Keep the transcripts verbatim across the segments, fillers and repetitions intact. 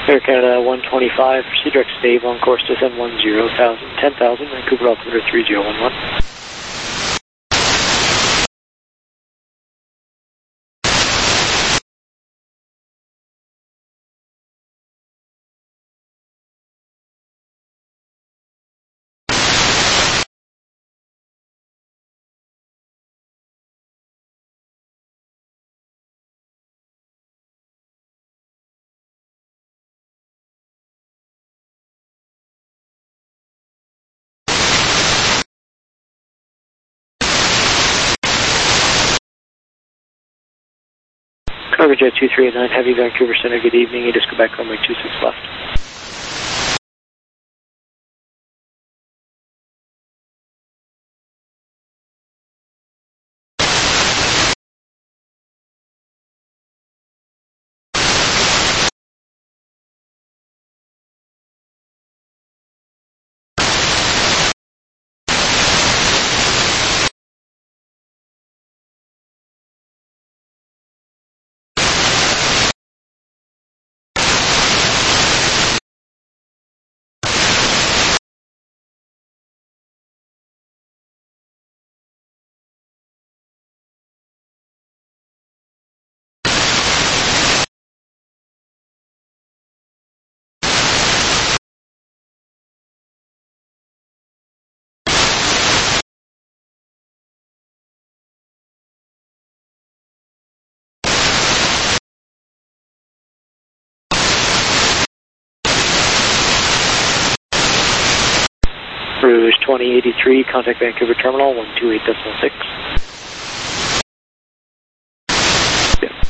Air Canada one twenty-five, proceed direct stave on course to send one zero thousand, ten thousand, Vancouver altimeter three zero one one. Cargo Jet two three eight nine, Heavy Vancouver Center, good evening. You just go back runway two six left. Rouge twenty eighty-three, contact Vancouver Terminal one two eight point six. Yeah.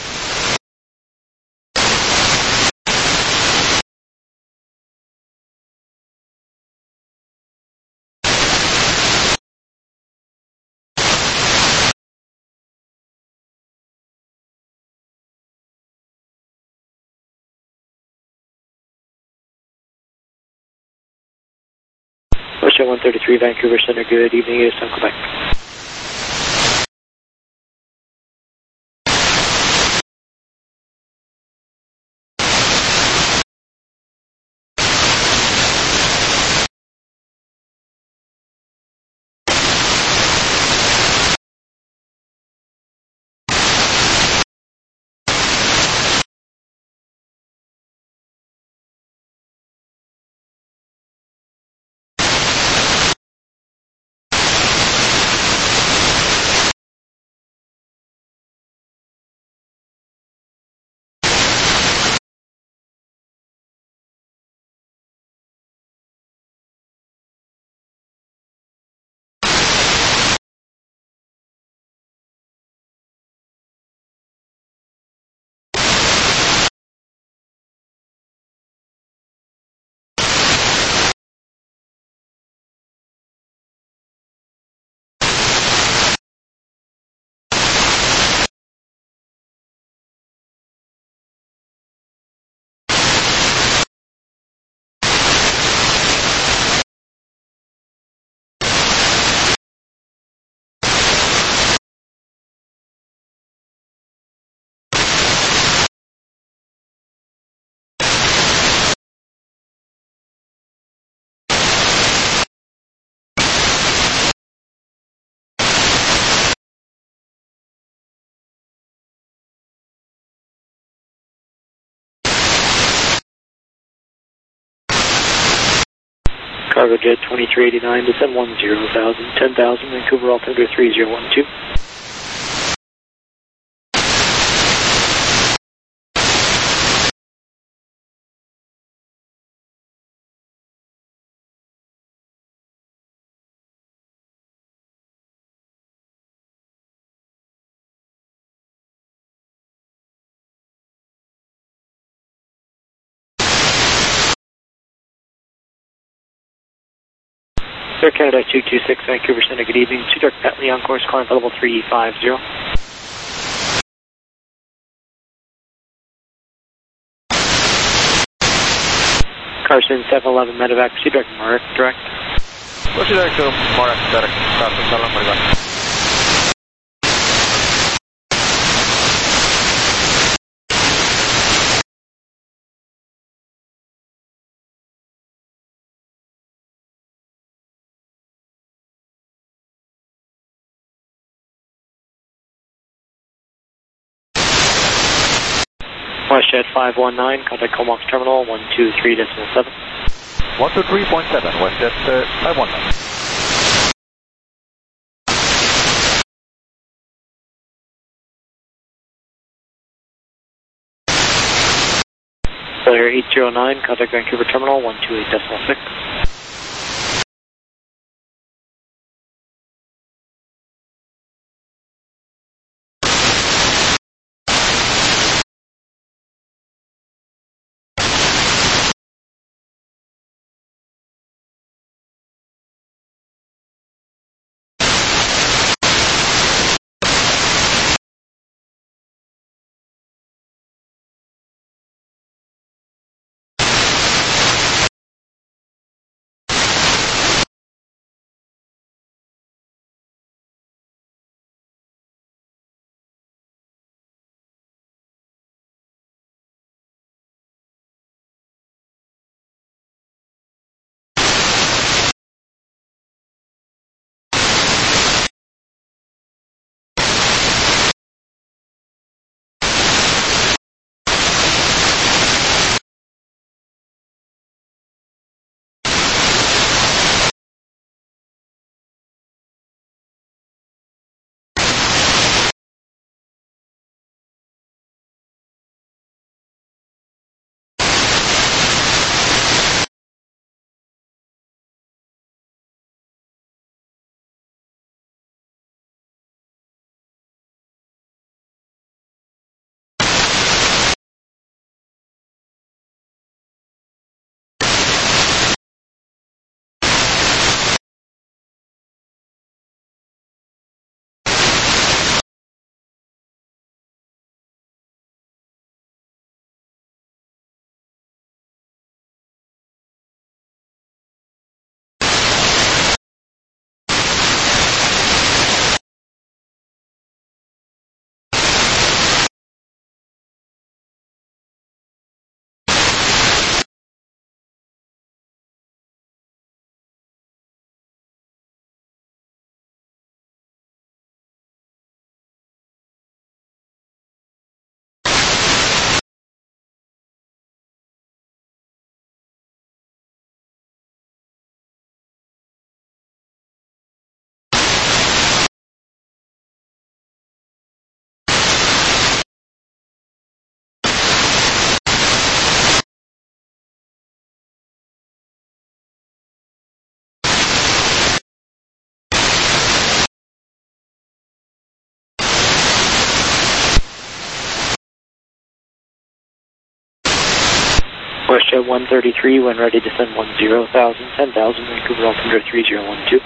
Ocean one thirty-three, Vancouver Center, good evening. It is time Quebec. Cargo Jet twenty-three eighty-nine, descend one zero thousand, ten thousand, Vancouver altimeter three zero one two. Air Canada two two six, Vancouver Center, good evening. Two direct Bentley on course, climb level three five zero. Carson seven eleven medevac, proceed direct Mark, direct. Proceed direct to Mark, direct. Carson seven eleven. WestJet five one nine, contact Comox Terminal one two three decimal seven. one two three point seven, WestJet uh, five one nine. Clear eight zero nine, contact Vancouver Terminal one two eight decimal six. WestJet one thirty-three, when ready, descend one zero thousand, ten thousand, Vancouver altimeter three zero one two.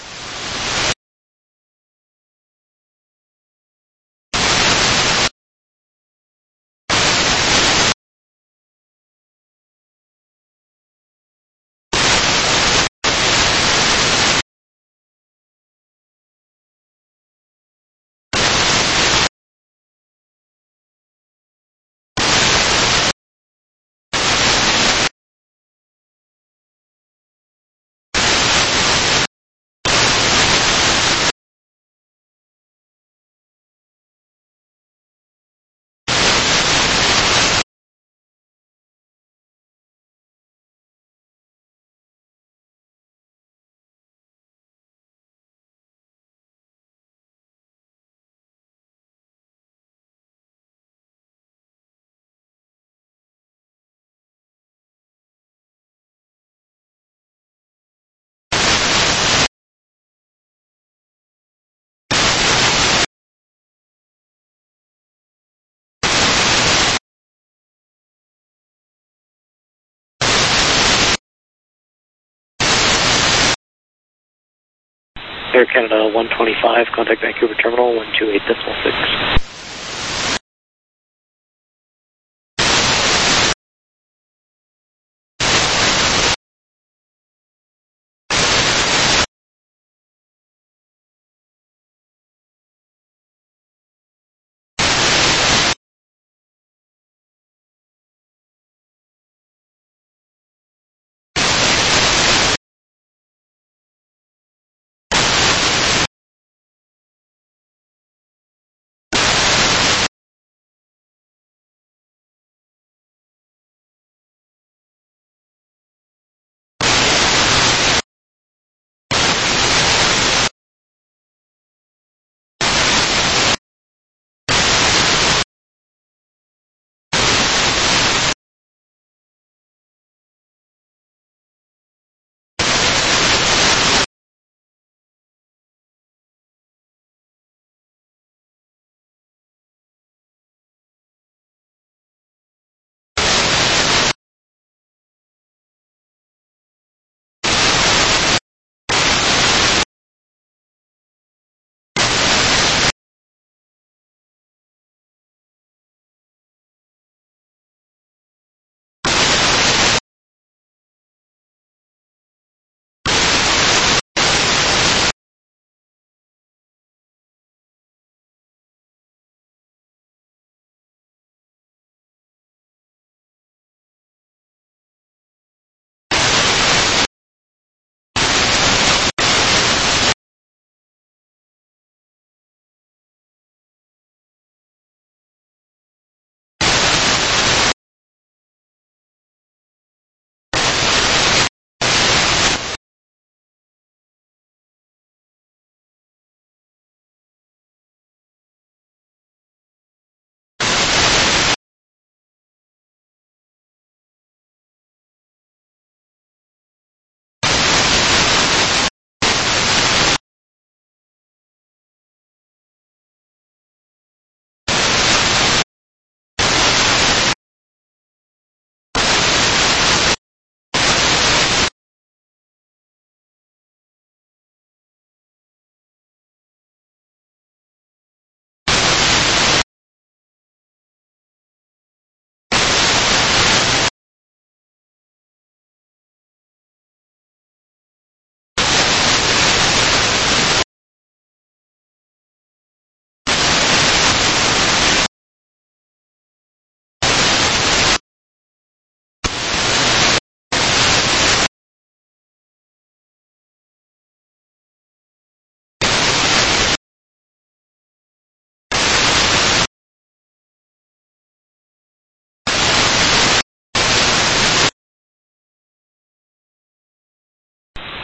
Air Canada one twenty-five, contact Vancouver Terminal one two eight decimal six.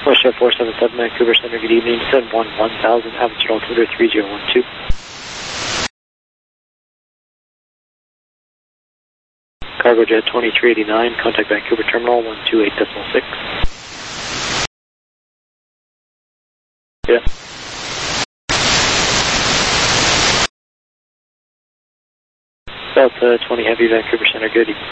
Westjet four seven seven, Vancouver Center, good evening. Descend one one thousand, altitude altimeter three zero one two. Cargo Jet twenty-three eighty-nine, contact Vancouver Terminal one two eight decimal six. Yeah. Delta twenty Heavy, Vancouver Center, good evening.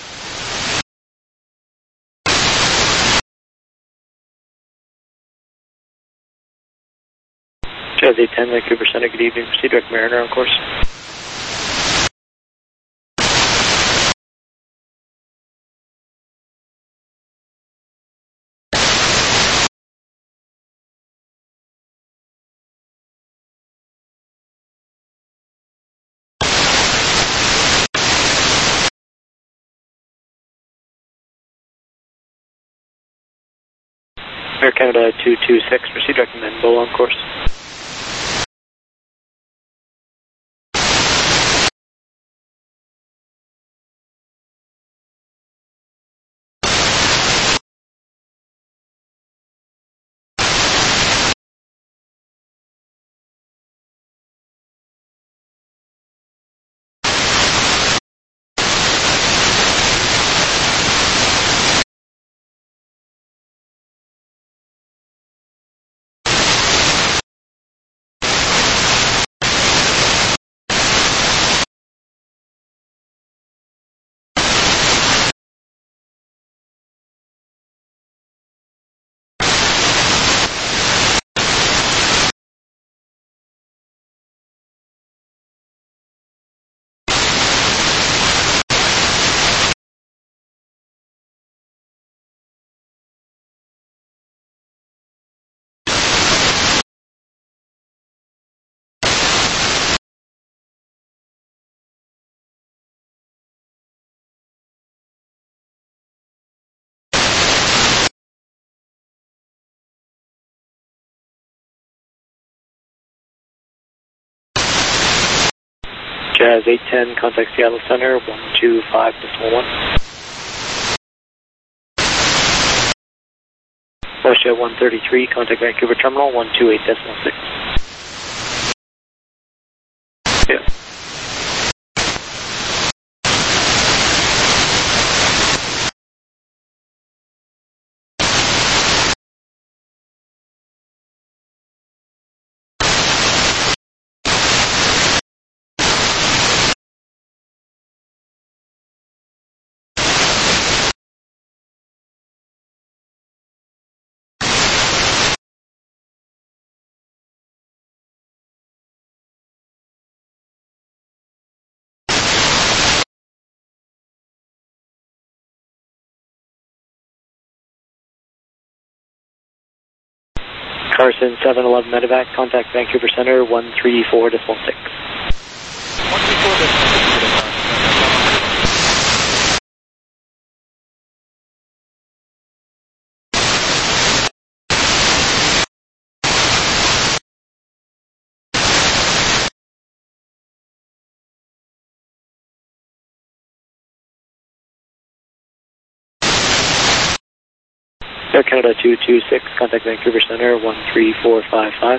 Jazz eight ten, Vancouver Center, good evening. Proceed direct Mariner on course. Air Canada two two six, proceed direct Menbo on course. Jazz eight ten, contact Seattle Center one two five decimal one. Westjet one thirty-three, contact Vancouver Terminal one two eight decimal six. Yeah. Carson seven eleven Medevac, contact Vancouver Center one three four decimal six. one three four decimal six. Air Canada two two six, contact Vancouver Center one three four five five.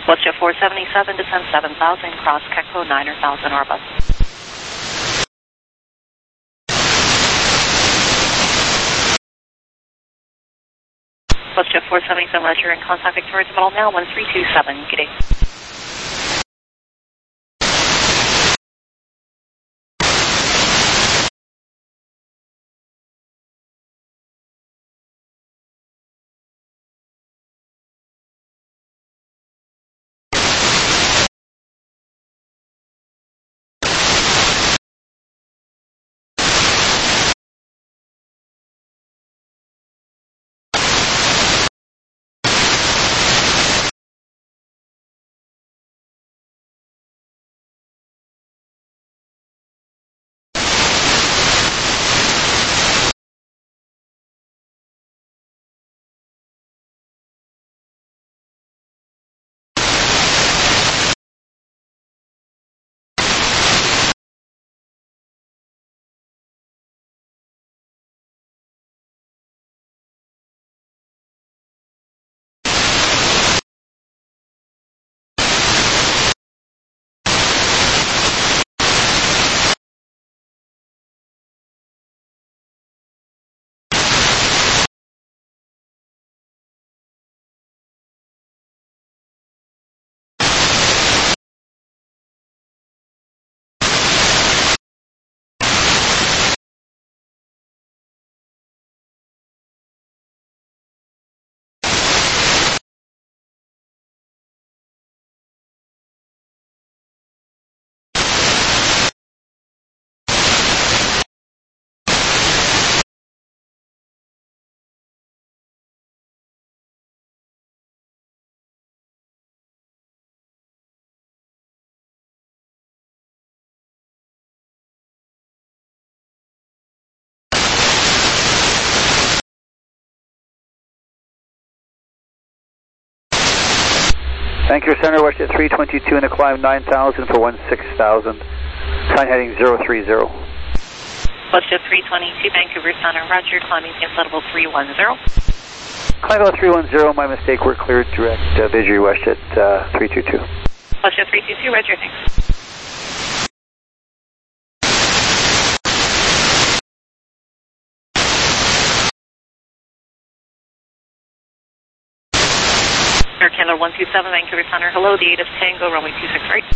WestJet four seventy-seven, descend seven thousand, cross Kekpo nine thousand, Airbus. WestJet four seventy-seven, Roger, in contact Victoria Terminal now, one three two seven, good day. Vancouver Center, WestJet three twenty-two in a climb nine thousand for one six thousand. Sign heading zero three zero. WestJet three twenty-two, Vancouver Center, Roger, climbing against level three one zero. Climb level three one zero, my mistake, we're cleared direct uh, Visory WestJet uh, three two two. WestJet three two two, Roger, thanks. Air Canada one two seven, Vancouver Center, hello, the eight is Tango, runway two six right.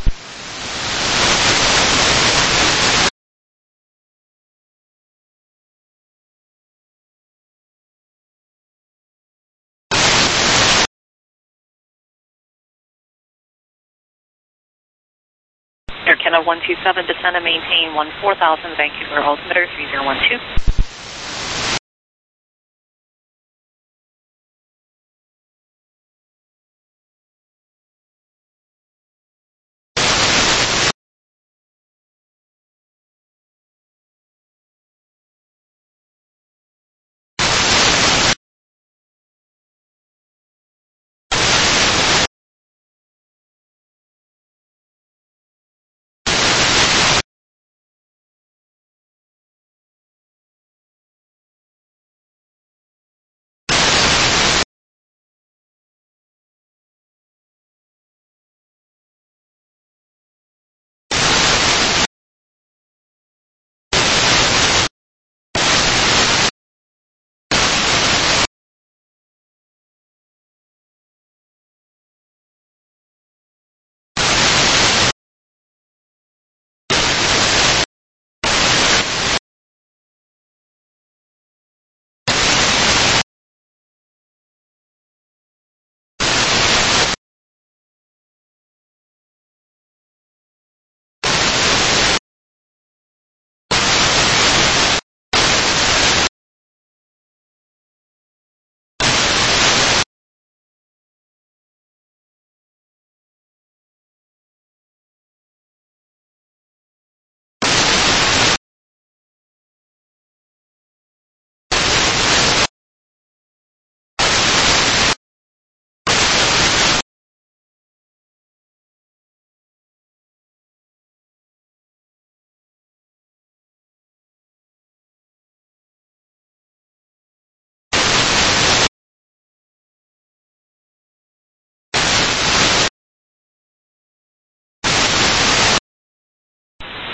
Air Canada one two seven, descend and maintain one four thousand, Vancouver altimeter three zero one two.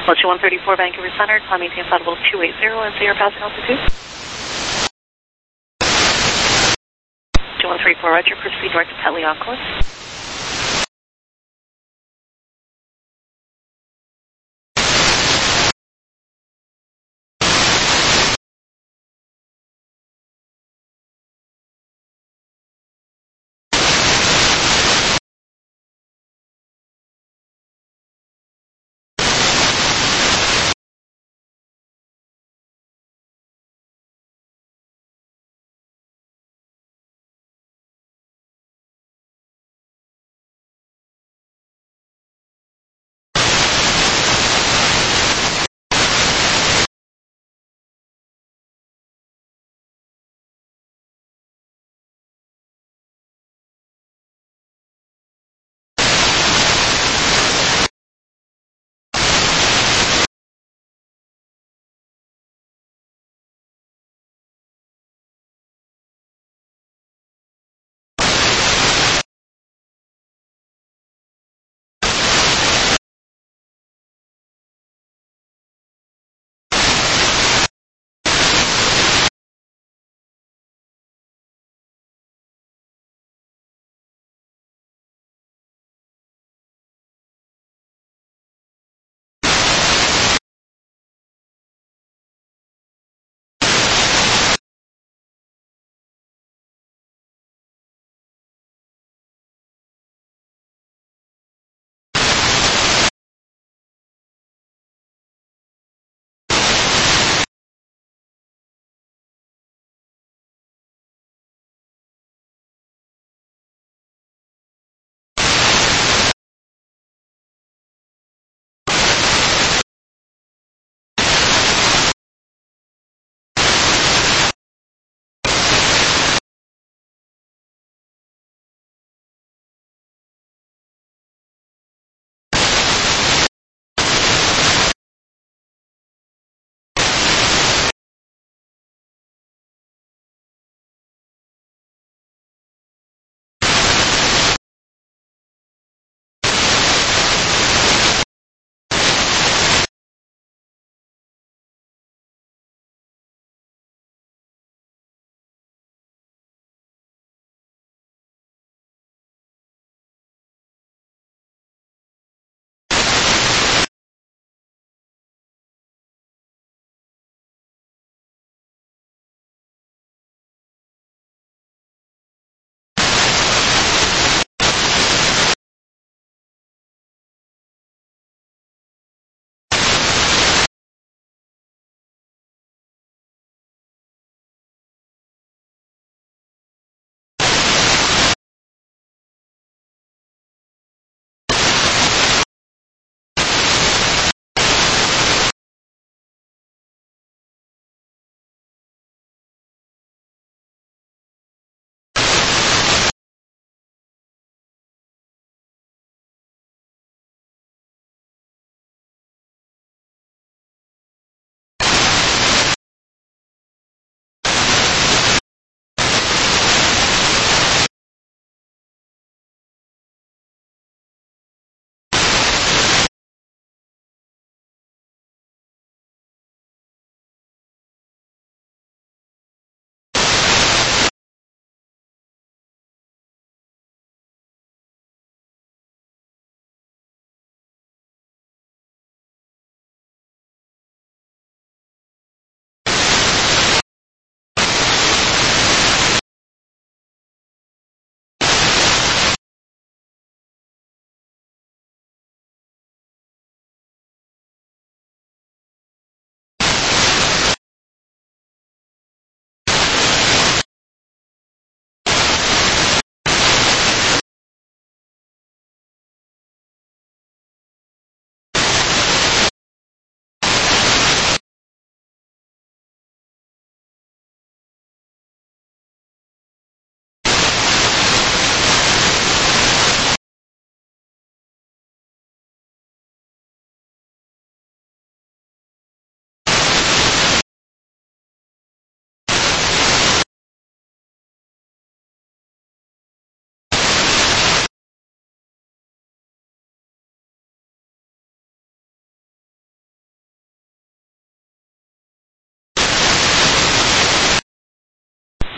Approach one thirty-four Vancouver Center, climb maintain flight level two eighty and say your passing altitude. two one three four, roger, proceed direct to Petley on course.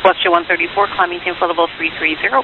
Celestia one thirty-four, climbing to float level three three zero.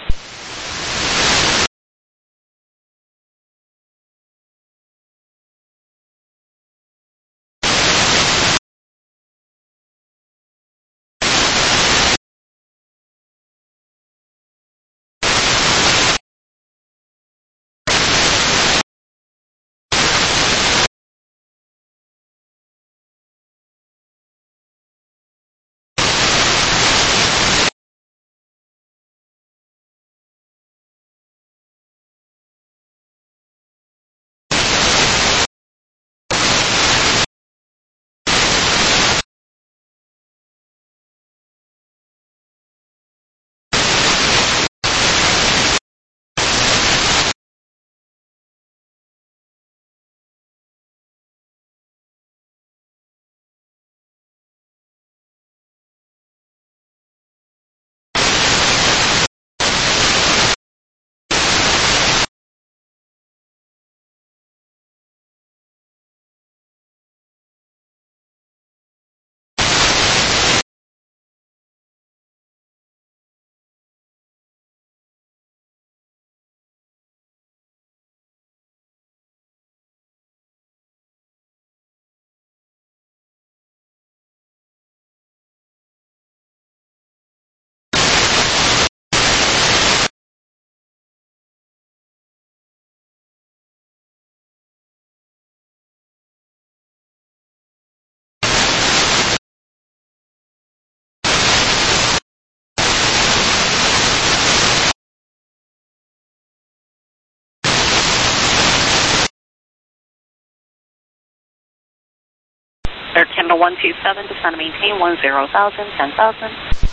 Air Canada one two seven, descend and maintain one zero thousand, ten thousand.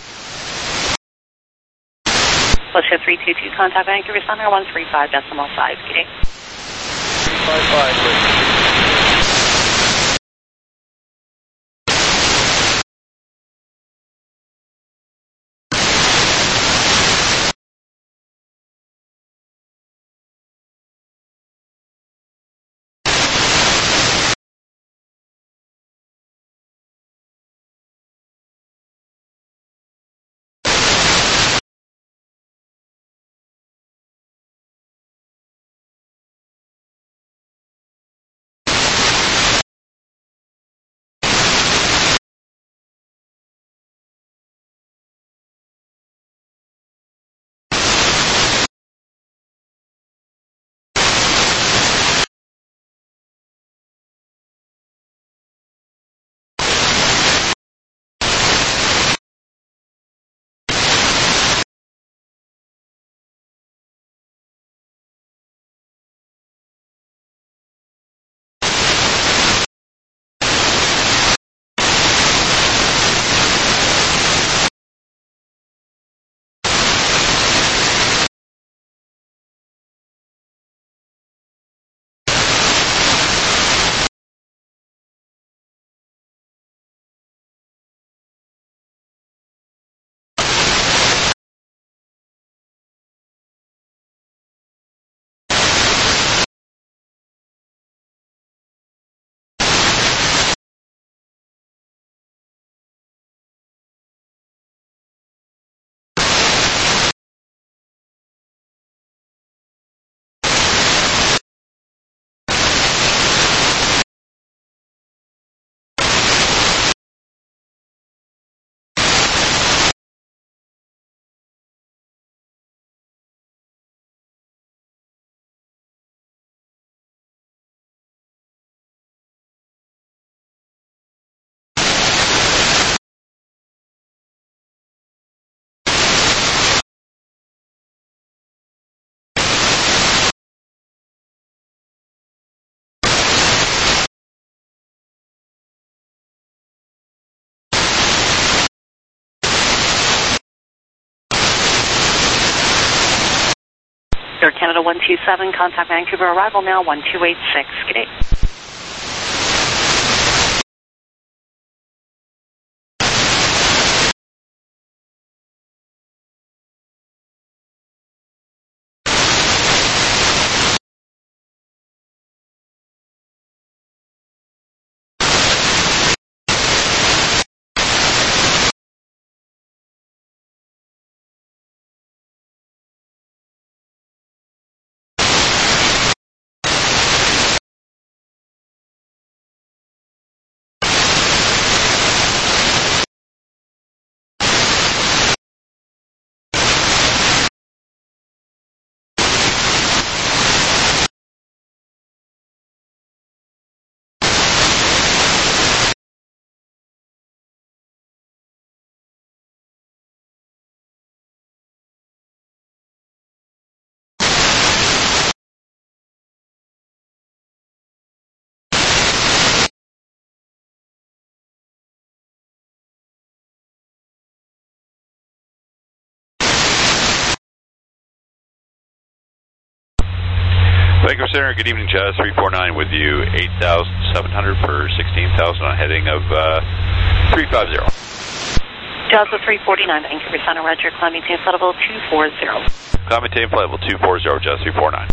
Celestia three two two, contact Vancouver Center one three five decimal five, okay? three five five, please. Air Canada one two seven, contact Vancouver, arrival now one two eight six, good day. Vancouver Center, good evening, Jazz three four nine with you, eight thousand seven hundred for sixteen thousand on heading of uh, three five zero. Jazz three forty-nine, Vancouver Center, Roger, climb maintain flight level two four zero. Climb maintain flight level two four zero, Jazz three four nine.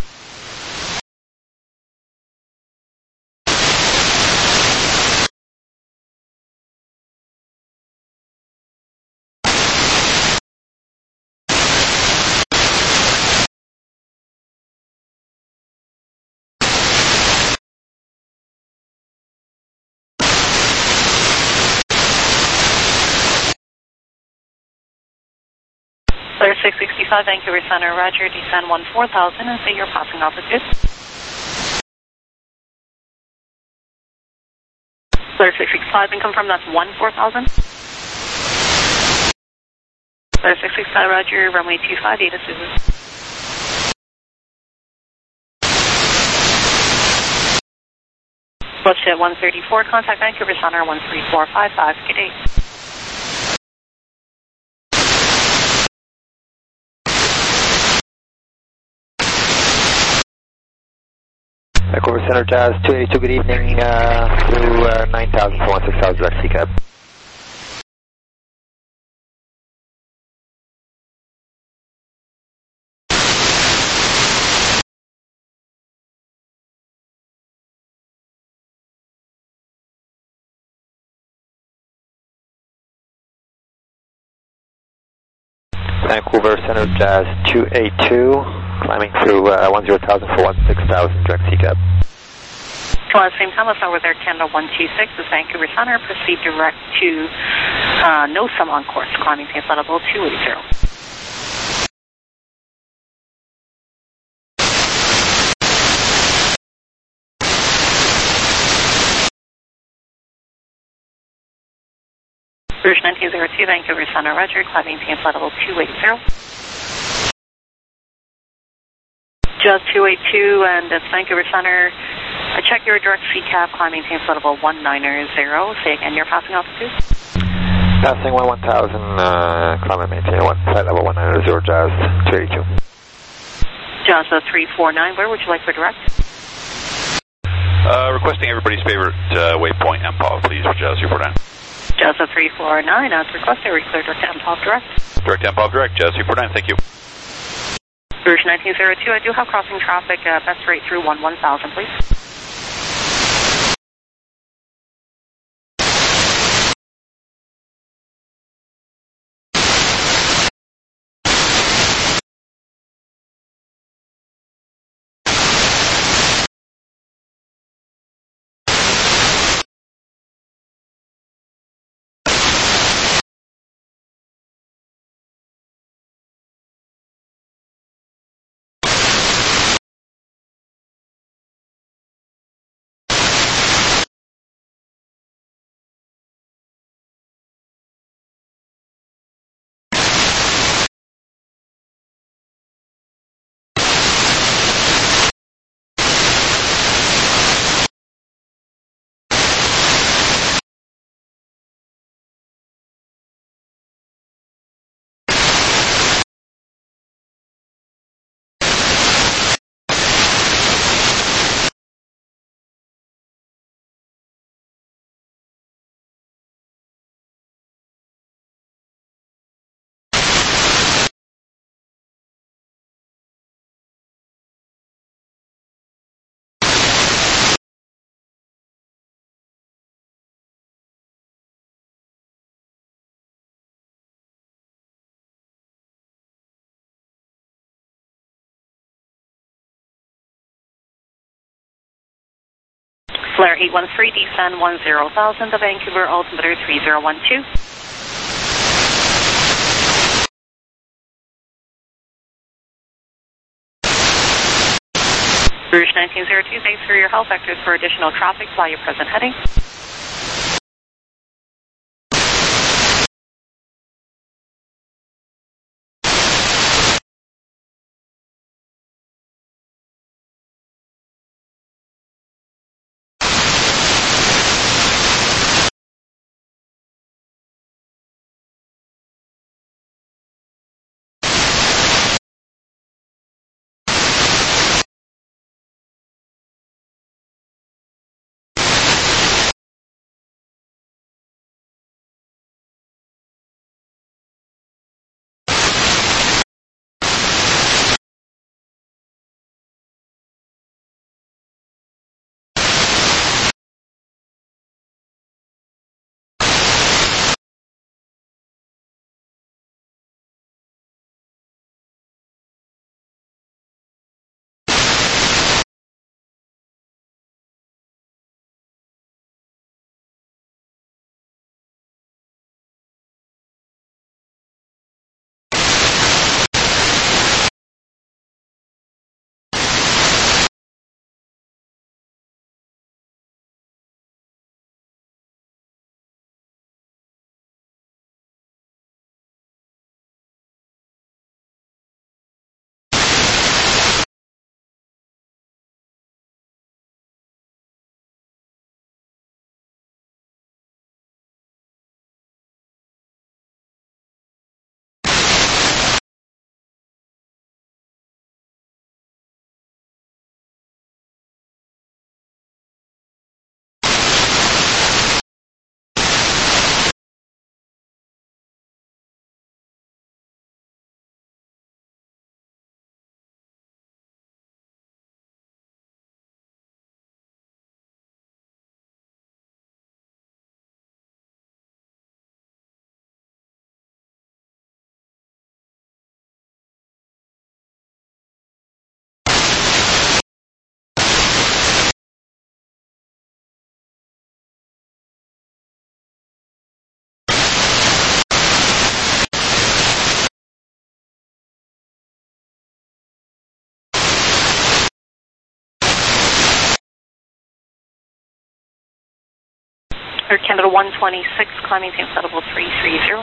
Clear six sixty-five, Vancouver Center, Roger, descend one four thousand and say you're passing altitude. Clear six sixty-five and confirm that's one four thousand. Clear six sixty-five, Roger, runway two five eight, Suzu. Bullshit one thirty-four, contact Vancouver Center one three four five five, good day. Vancouver Center, Jazz two eighty-two, good evening, uh, through uh, nine thousand for one six thousand direct C cab. Vancouver Center, Jazz two eighty-two, climbing through uh, one zero thousand for one six thousand direct C cab. Well, at the same time, let's over there, Canada one two six is Vancouver Center, proceed direct to uh, NOSAM on course, climbing maintain flight level two eighty. Rouge nineteen oh two, Vancouver Center, Roger, climbing maintain flight level two eighty. Just two eighty-two, and it's Vancouver Center. I check your direct C cab, climb maintain flight level one nine zero. Say again, your passing altitude? Passing one one thousand, uh, climb and maintain one, flight level one nine zero, Jazz two eighty-two. Jazz three four nine, where would you like for direct? Uh, requesting everybody's favorite uh, waypoint, M P O V, please, for Jazz three four nine. Jazz three four nine, as requested, we clear direct to M P O V direct. Direct to M P O V direct, Jazz three four nine, thank you. Rouge nineteen oh two, I do have crossing traffic, uh, best rate through one one thousand, please. Flare eight one three, descend one zero thousand, the Vancouver altimeter three zero one two. Rouge nineteen oh two, thanks for your help. Vectors for additional traffic, fly your present heading. Air Canada one twenty-six, climbing to flight level three three zero.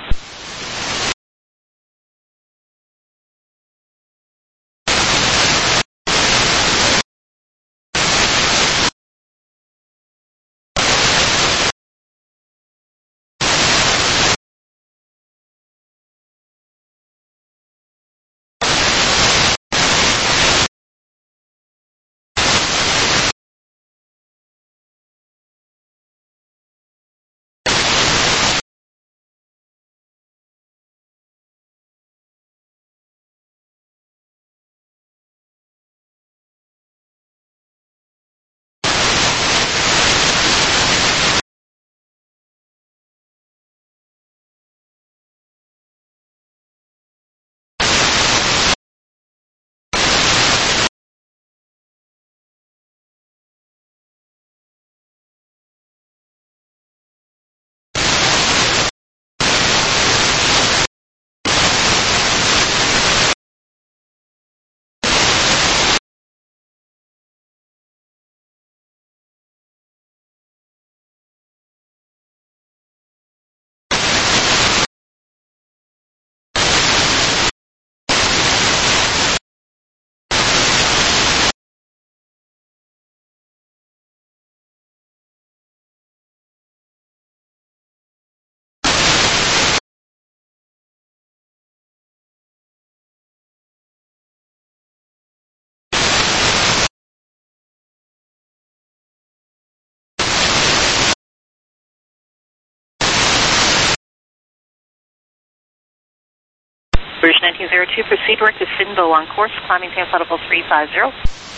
British nineteen zero two, proceed direct to Finbo on course, climbing to flight level three five zero.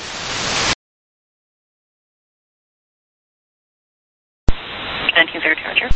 nineteen zero two, Roger.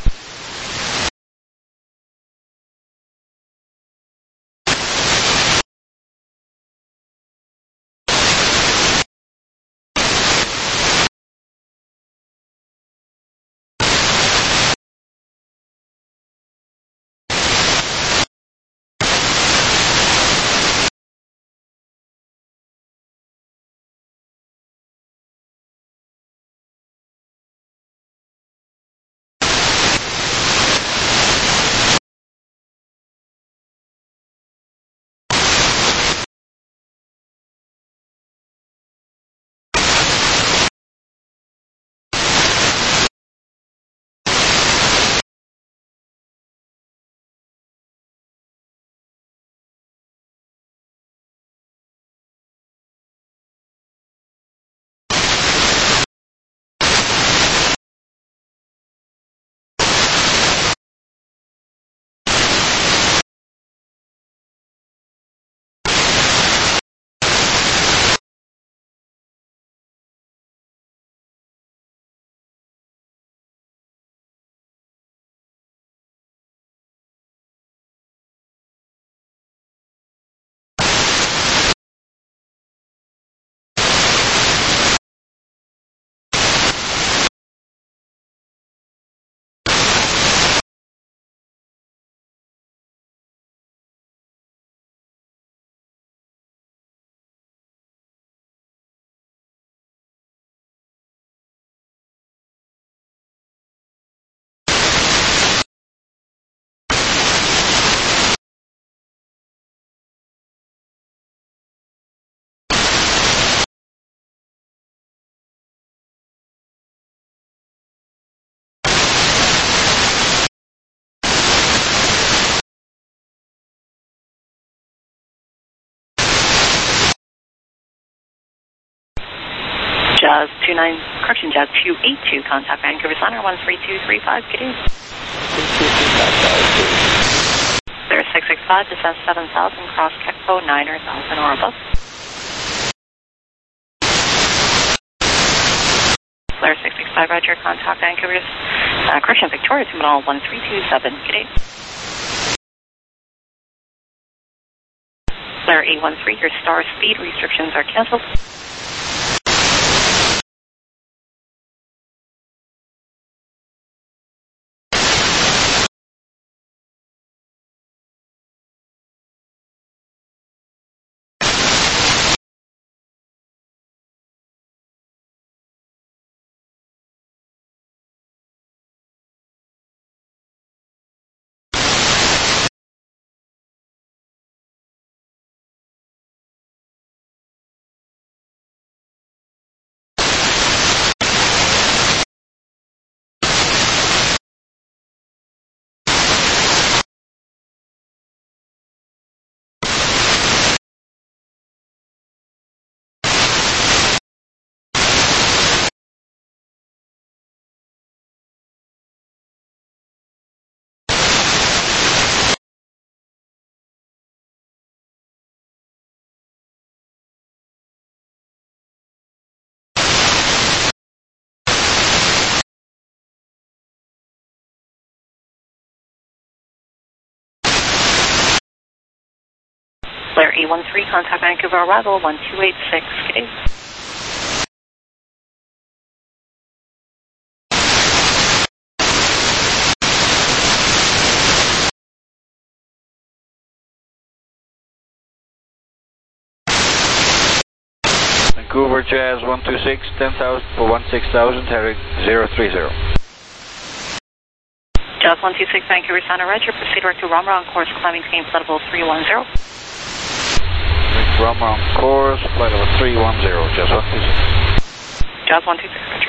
Jazz two nine, correction, Jazz two eight two, contact Vancouver Center one three two three five, good evening. There six six five, descent seven thousand, cross Kekpo niner thousand or above. Flare six six five, Roger, contact Vancouver, uh, correction, Victoria Terminal one three two seven, good evening. Flare eight one three, your star speed restrictions are cancelled. Blair eight one three, contact Vancouver arrival one two eight six, good day. Vancouver Jazz one two six, ten thousand for one six thousand, heading zero three zero. Jazz one two six, Vancouver Center, Roger. Proceed direct to Rama on course, climbing Thames level three one zero. Rama on course, flight level three one zero, Jazz one two six. Jazz one two six, Roger.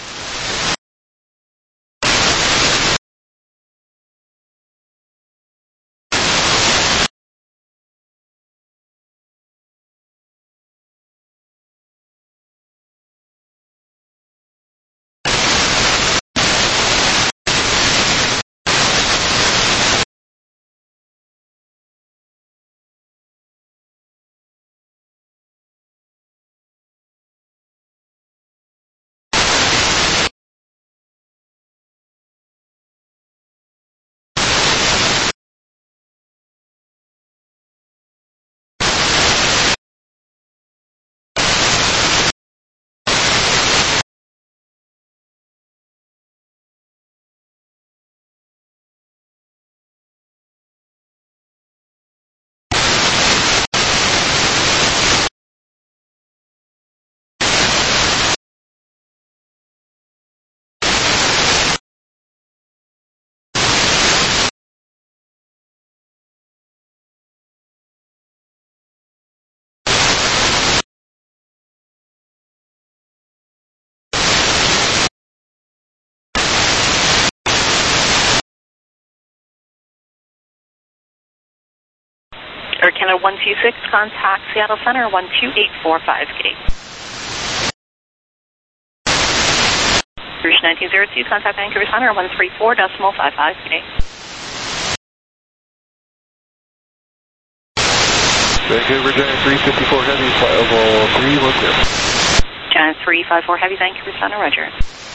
Air Canada one two six, contact Seattle Center one two eight four five, good day. Rouge nineteen zero two, contact Vancouver Center one three four decimal five five, good day. Vancouver Giant three fifty-four Heavy, flight level three one zero. Giant three five four Heavy, Vancouver Center, Roger.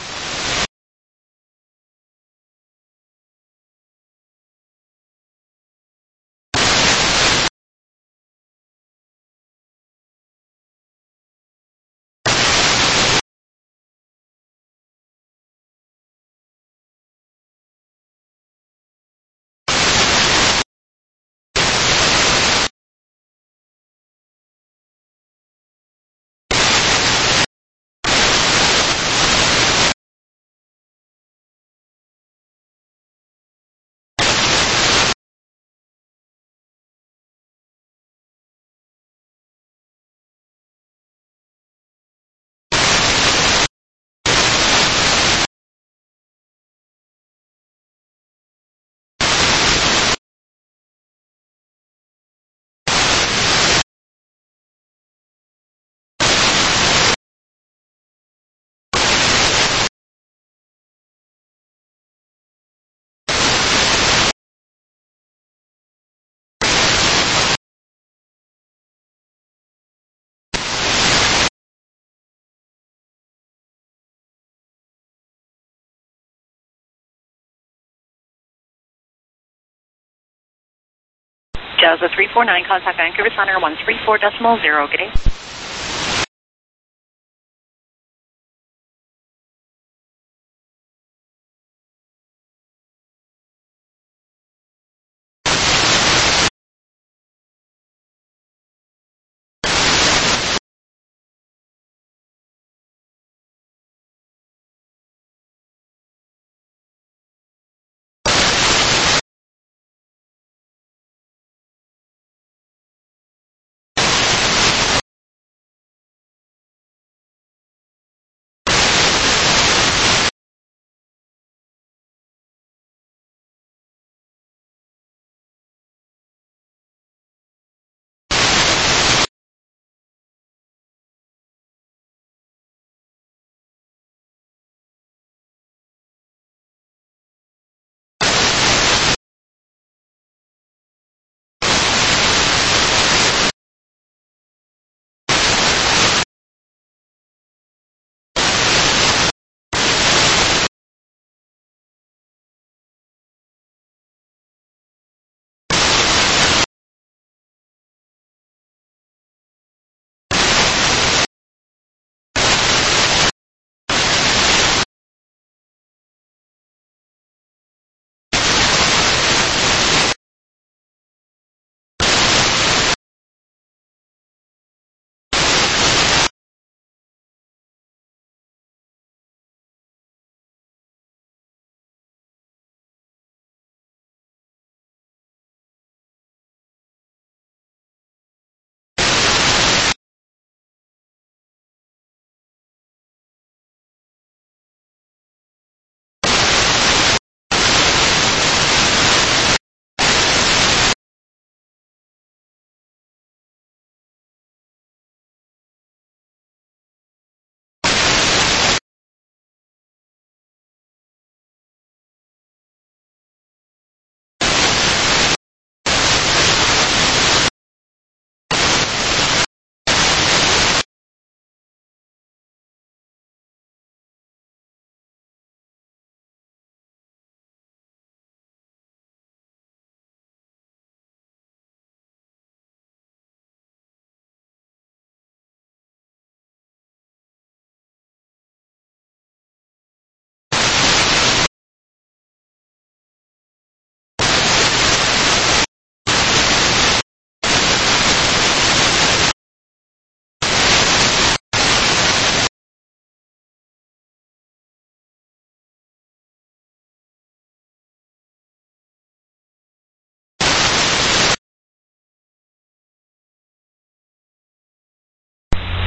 Jazz three four nine, contact Vancouver Center one three four decimal zero, good day.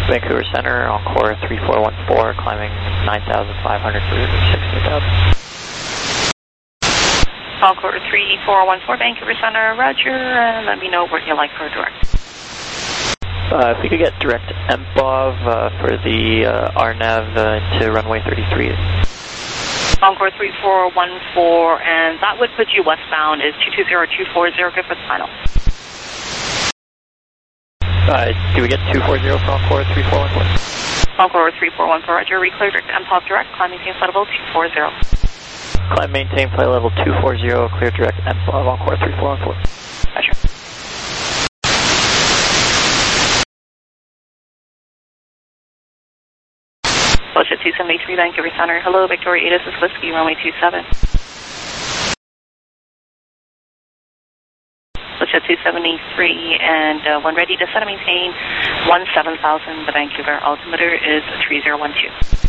Vancouver Center, Encore three four one four, climbing nine thousand five hundred for sixteen thousand. Encore three four one four, Vancouver Center, roger, and let me know what you like for a direct. Uh, if we could get direct M P O V uh, for the uh, R N A V uh, into runway thirty-three. Encore three four one four, and that would put you westbound. Is two two zero two four zero good for the final? Uh, do we get two four zero for Encore three four one four? Encore three four one four, roger, reclear direct M P O V direct, climb maintain flight level two four zero. Climb maintain flight level two four zero, clear direct M P O V, Encore three four one four. Roger. Bullshit two seventy-three, Vancouver Center. Hello, Victoria eight, this is Whiskey, runway two seven. Bullshit two seventy-three, and uh, when ready to set and maintain one seven thousand, the Vancouver altimeter is three zero one two.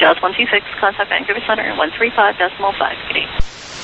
Jazz one two six, contact Vancouver Center, one three five decimal five. Good day.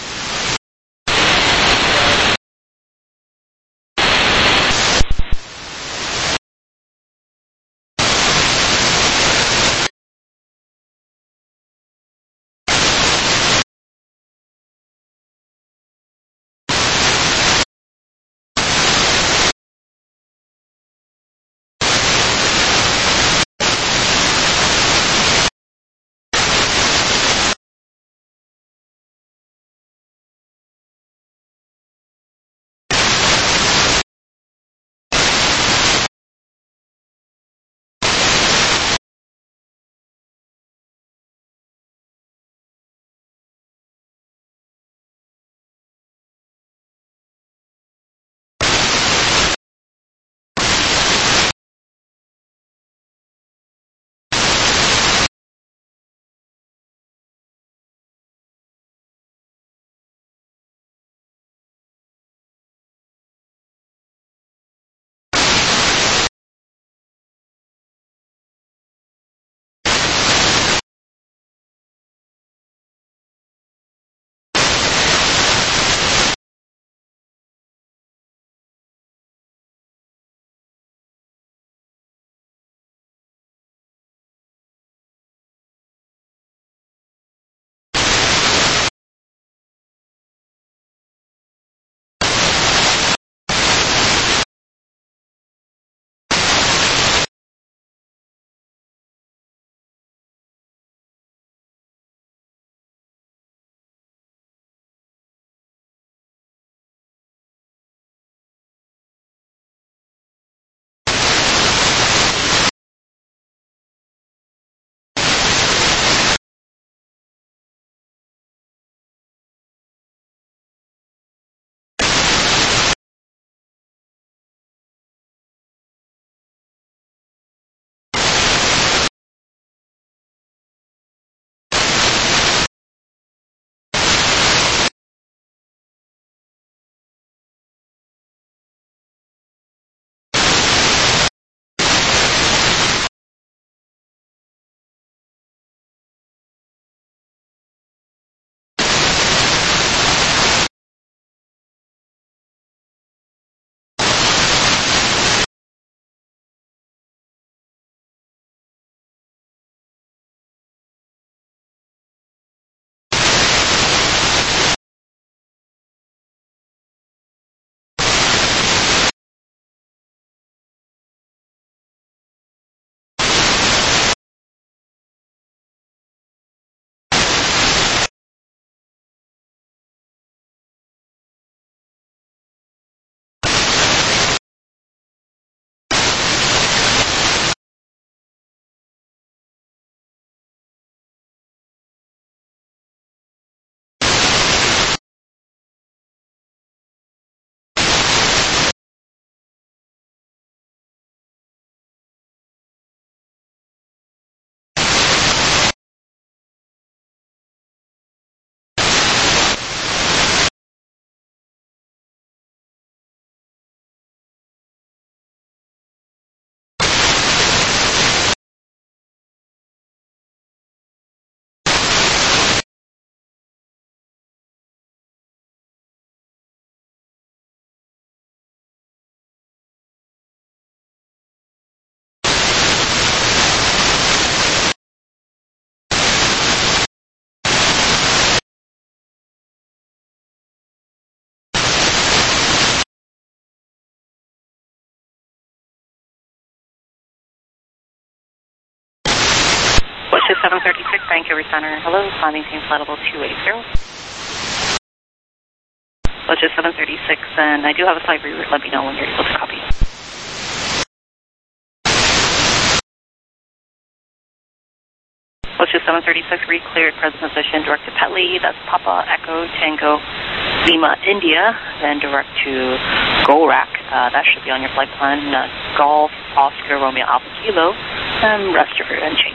seven thirty-six, Vancouver Center. Hello, climbing team flight level two eighty. Which is seven thirty-six, and I do have a flight reroute. Let me know when you're able to copy. Which is seven thirty-six, re-cleared, present position, direct to Petley. That's Papa Echo Tango Lima, India. Then direct to Gorak. Uh, that should be on your flight plan. Uh, Golf Oscar Romeo Alpha Kilo. And rest of it unchanged.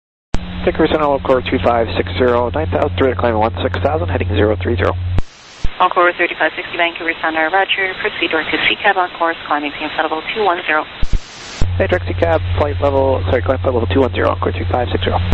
Vancouver Center, local core two five six zero, nine thousand three, climbing one six thousand, heading zero three zero. Encore thirty-five sixty Vancouver Center, Roger. Proceed direct to C CAB on course, climbing T M flight level two one zero. Hey, direct C CAB, flight level, sorry, climb flight level two one zero, encore three five six zero.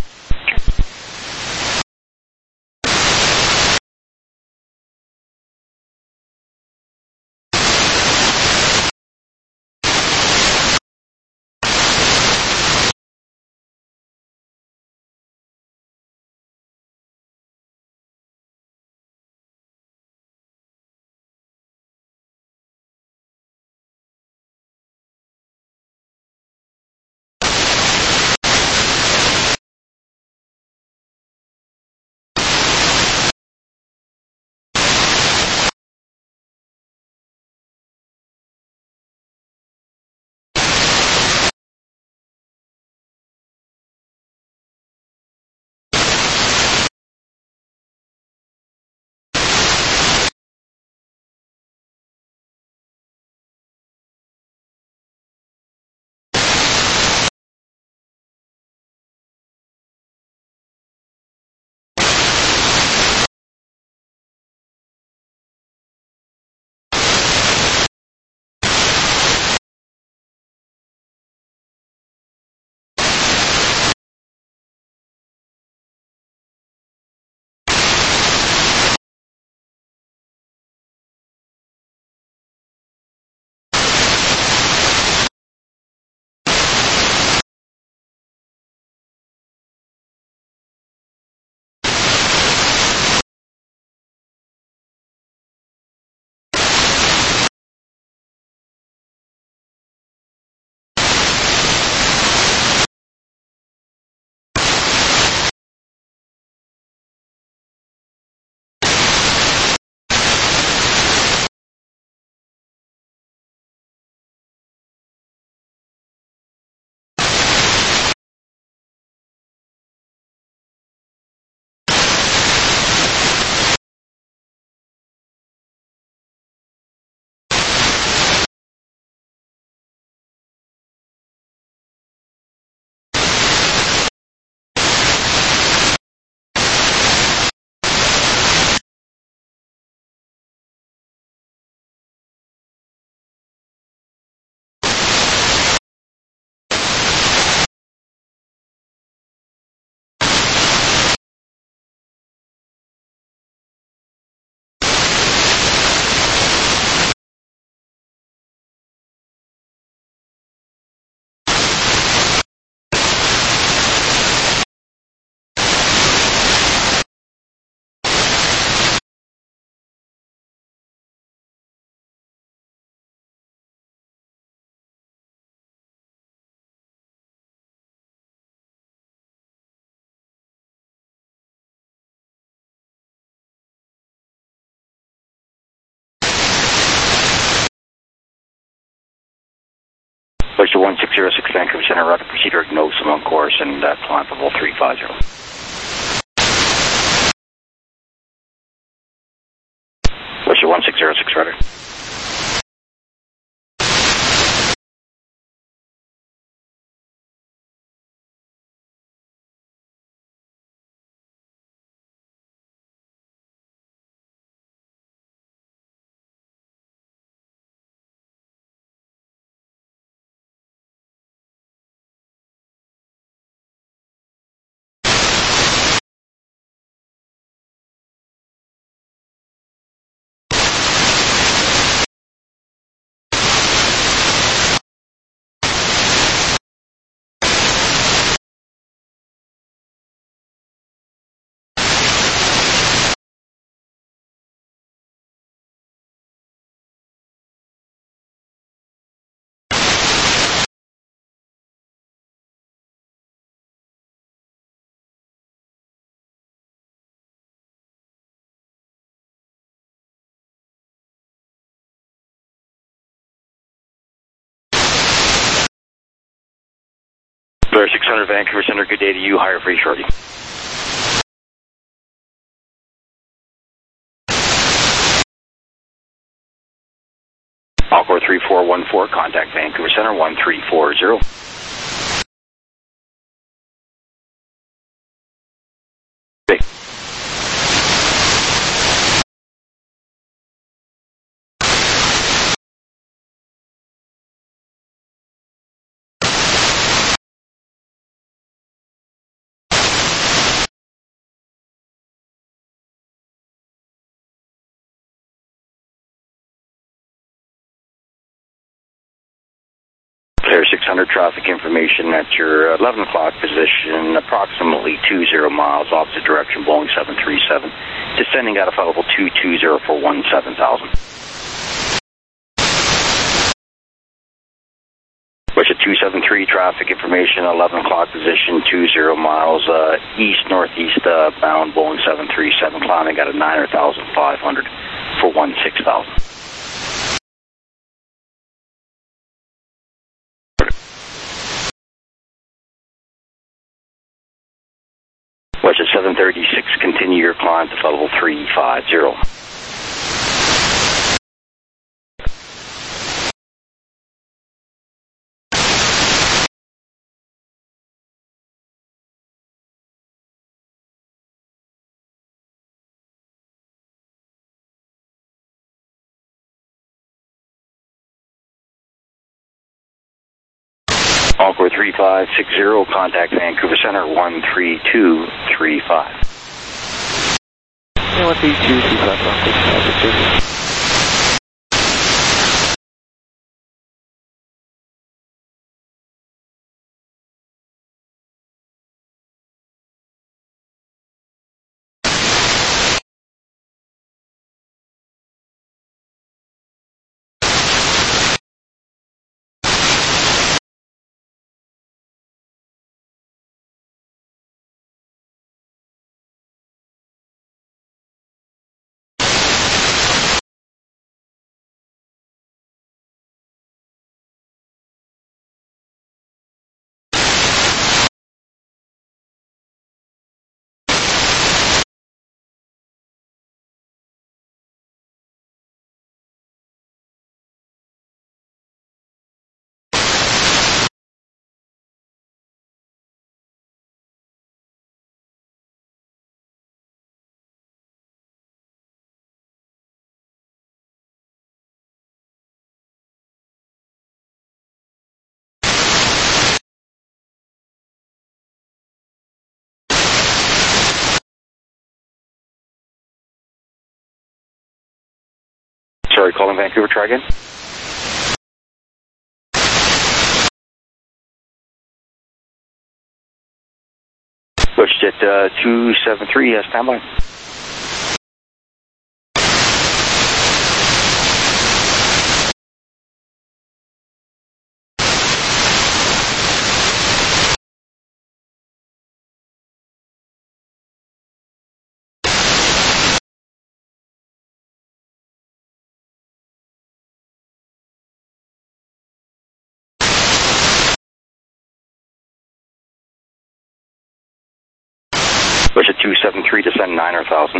Oyster one six zero six Vancouver Center, roger, proceed direct nose on course and uh, climb level three five zero. Oyster one six zero six, roger. six hundred Vancouver Center, good day to you, higher free shorty. Encore three four one four, contact Vancouver Center one three four zero. Clear six hundred traffic information at your eleven o'clock position, approximately two zero miles opposite direction, Boeing seven three seven. Descending out of flight level two two zero four one seven thousand. Which at two seven three traffic information, eleven o'clock position, two zero miles uh, east-northeast uh, bound, Boeing seven three seven, climbing out of nine thousand five hundred for one six thousand. Which at seven thirty-six, continue your climb to level three five zero. Encore three five six zero, contact Vancouver Center one three two three five. Yeah, one three two three five, Encore six zero. Sorry, calling Vancouver, try again. WestJet uh, two seven three, uh, standby. WestJet two seven three, descend nine thousand.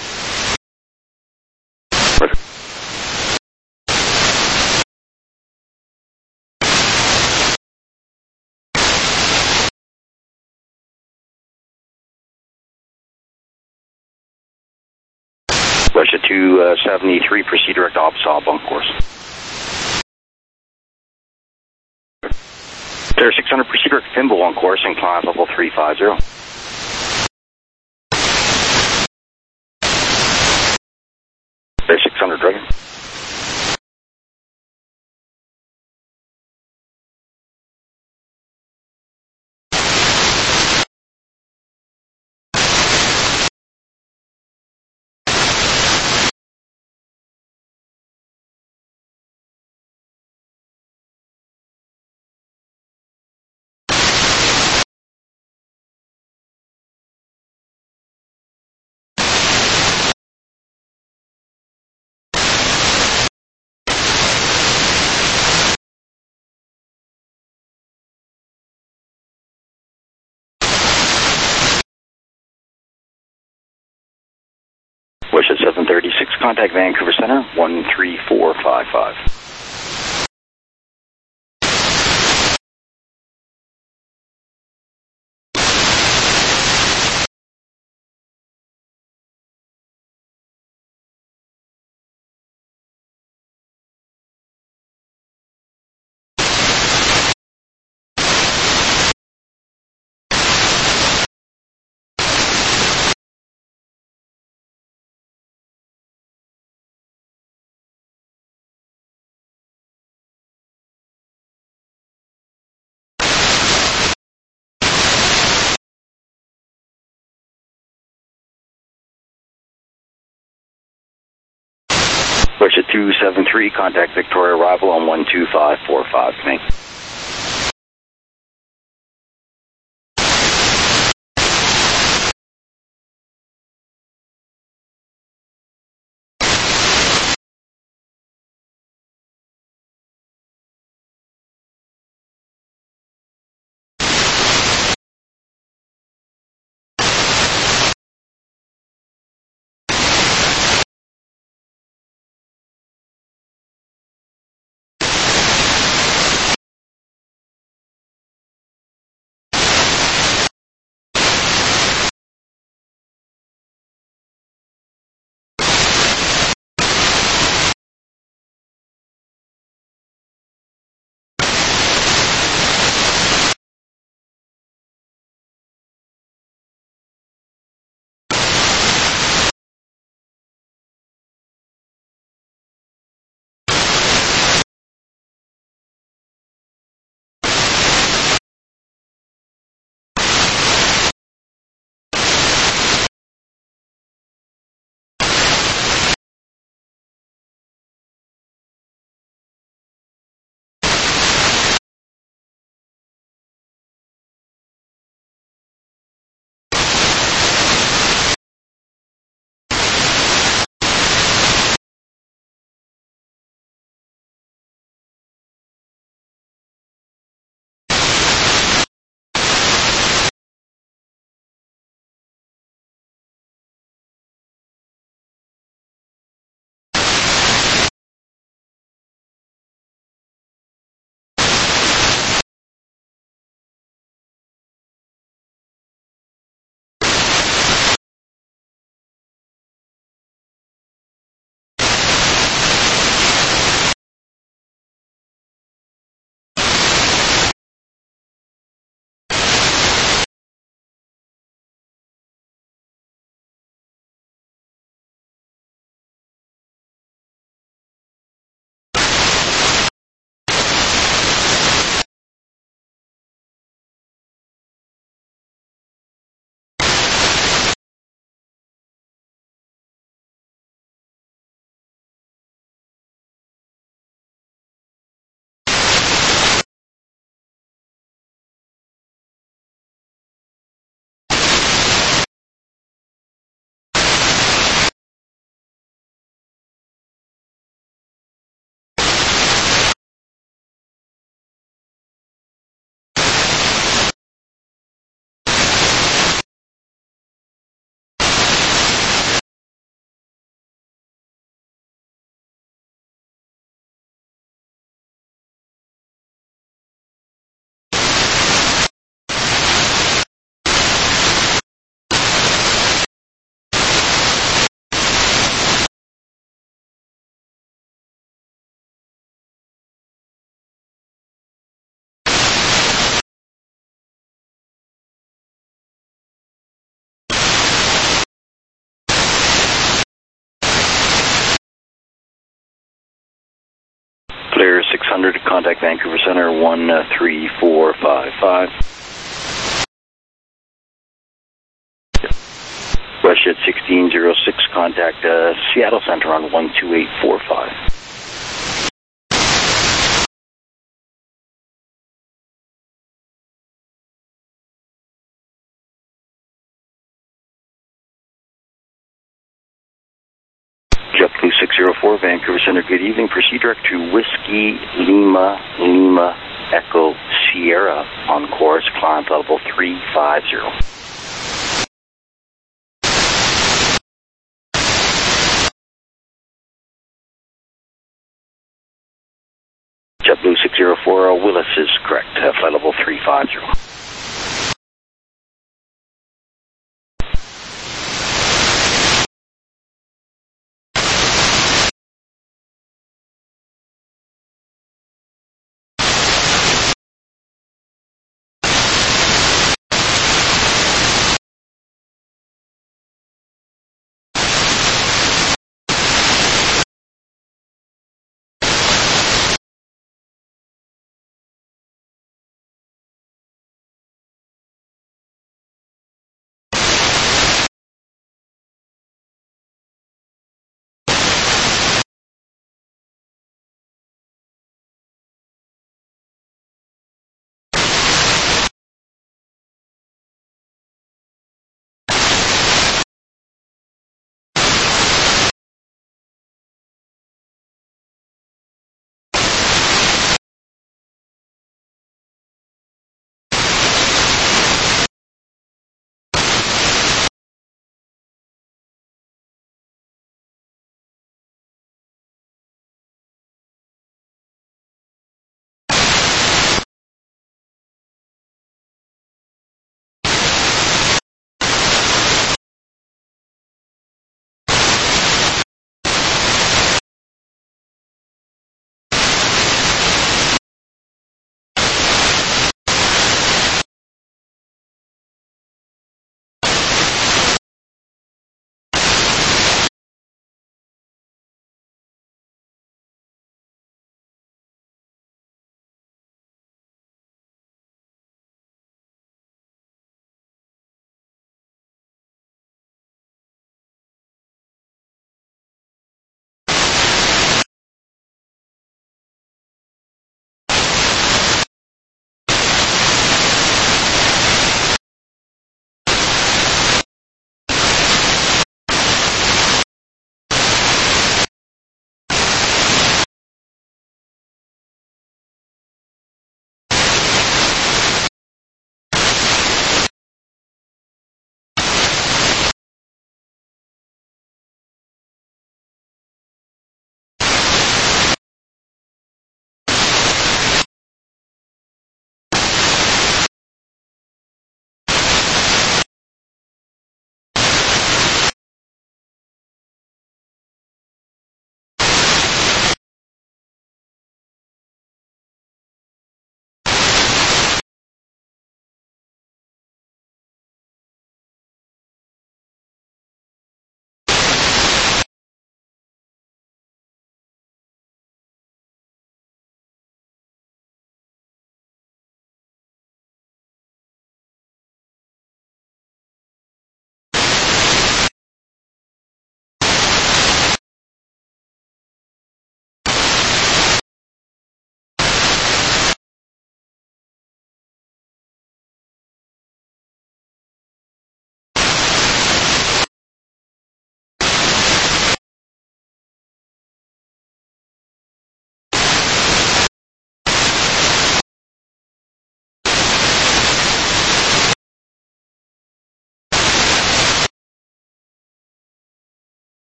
WestJet two seventy-three, proceed direct opposite bunk course. Clear six hundred, proceed direct Thimble on course and climb level three five zero. Clear six hundred, Dragon. WestJet seven thirty-six, contact Vancouver Center one three four five five. Russia two seven three, contact Victoria arrival on one two five four five to me. Flair six hundred, contact Vancouver Center one three four five five. Russia at sixteen oh six, contact uh, Seattle Center on one two eight four five. JetBlue six oh four, Vancouver Center, good evening. Proceed direct to Whiskey Lima Lima Echo Sierra on course, climb level three five zero. JetBlue six oh four, Willis is correct, uh, flight level three five zero.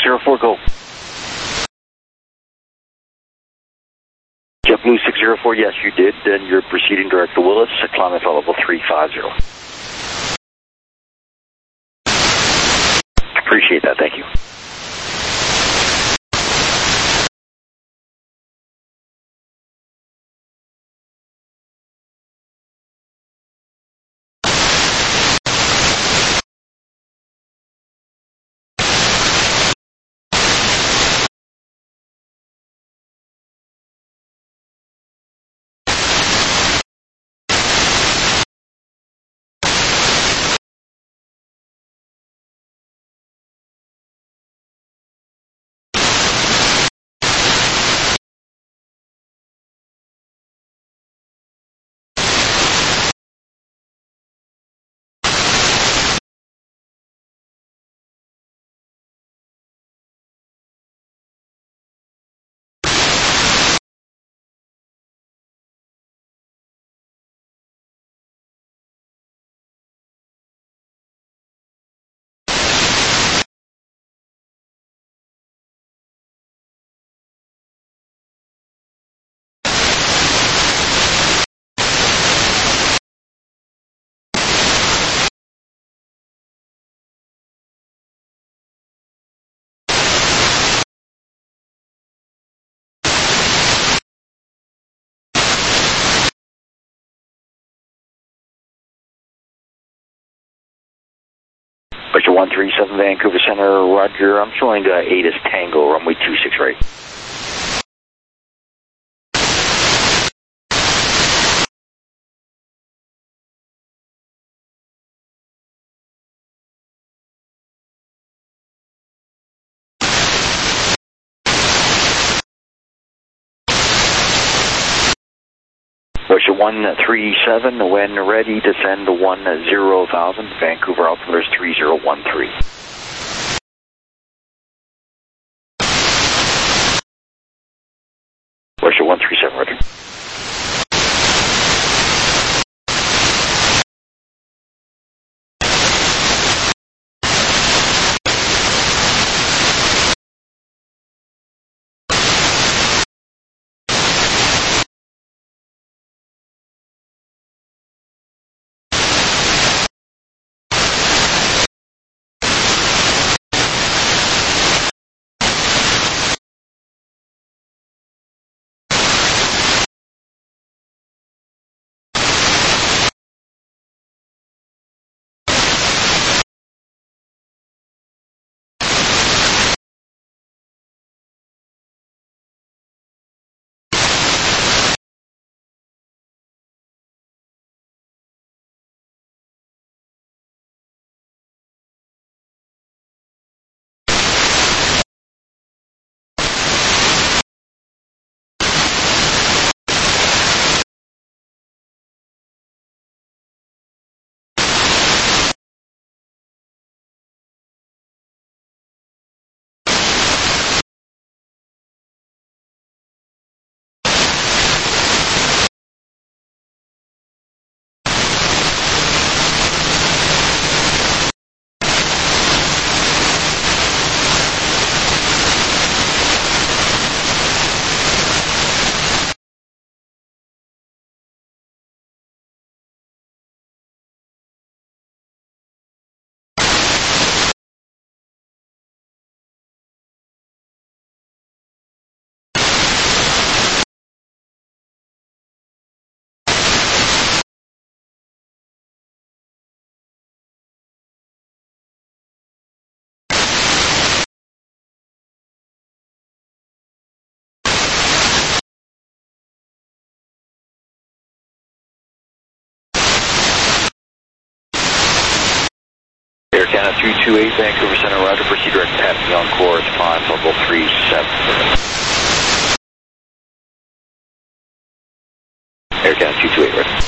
zero four, go. JetBlue six zero four, yes, you did. Then you're proceeding direct to Willis, climb flight level three five zero. Appreciate that, thank you. Vector one three seven, Vancouver Center, Roger. I'm showing uh, eight as Tango, runway two six right. Vector one three seven, when ready, descend to one zero thousand, Vancouver altimeter is three zero one three. Vector one three seven, ready. Air Canada three two eight, Vancouver Center, Roger, proceed direct to taxi on course, climb level three seven. Air Canada two two eight, ready.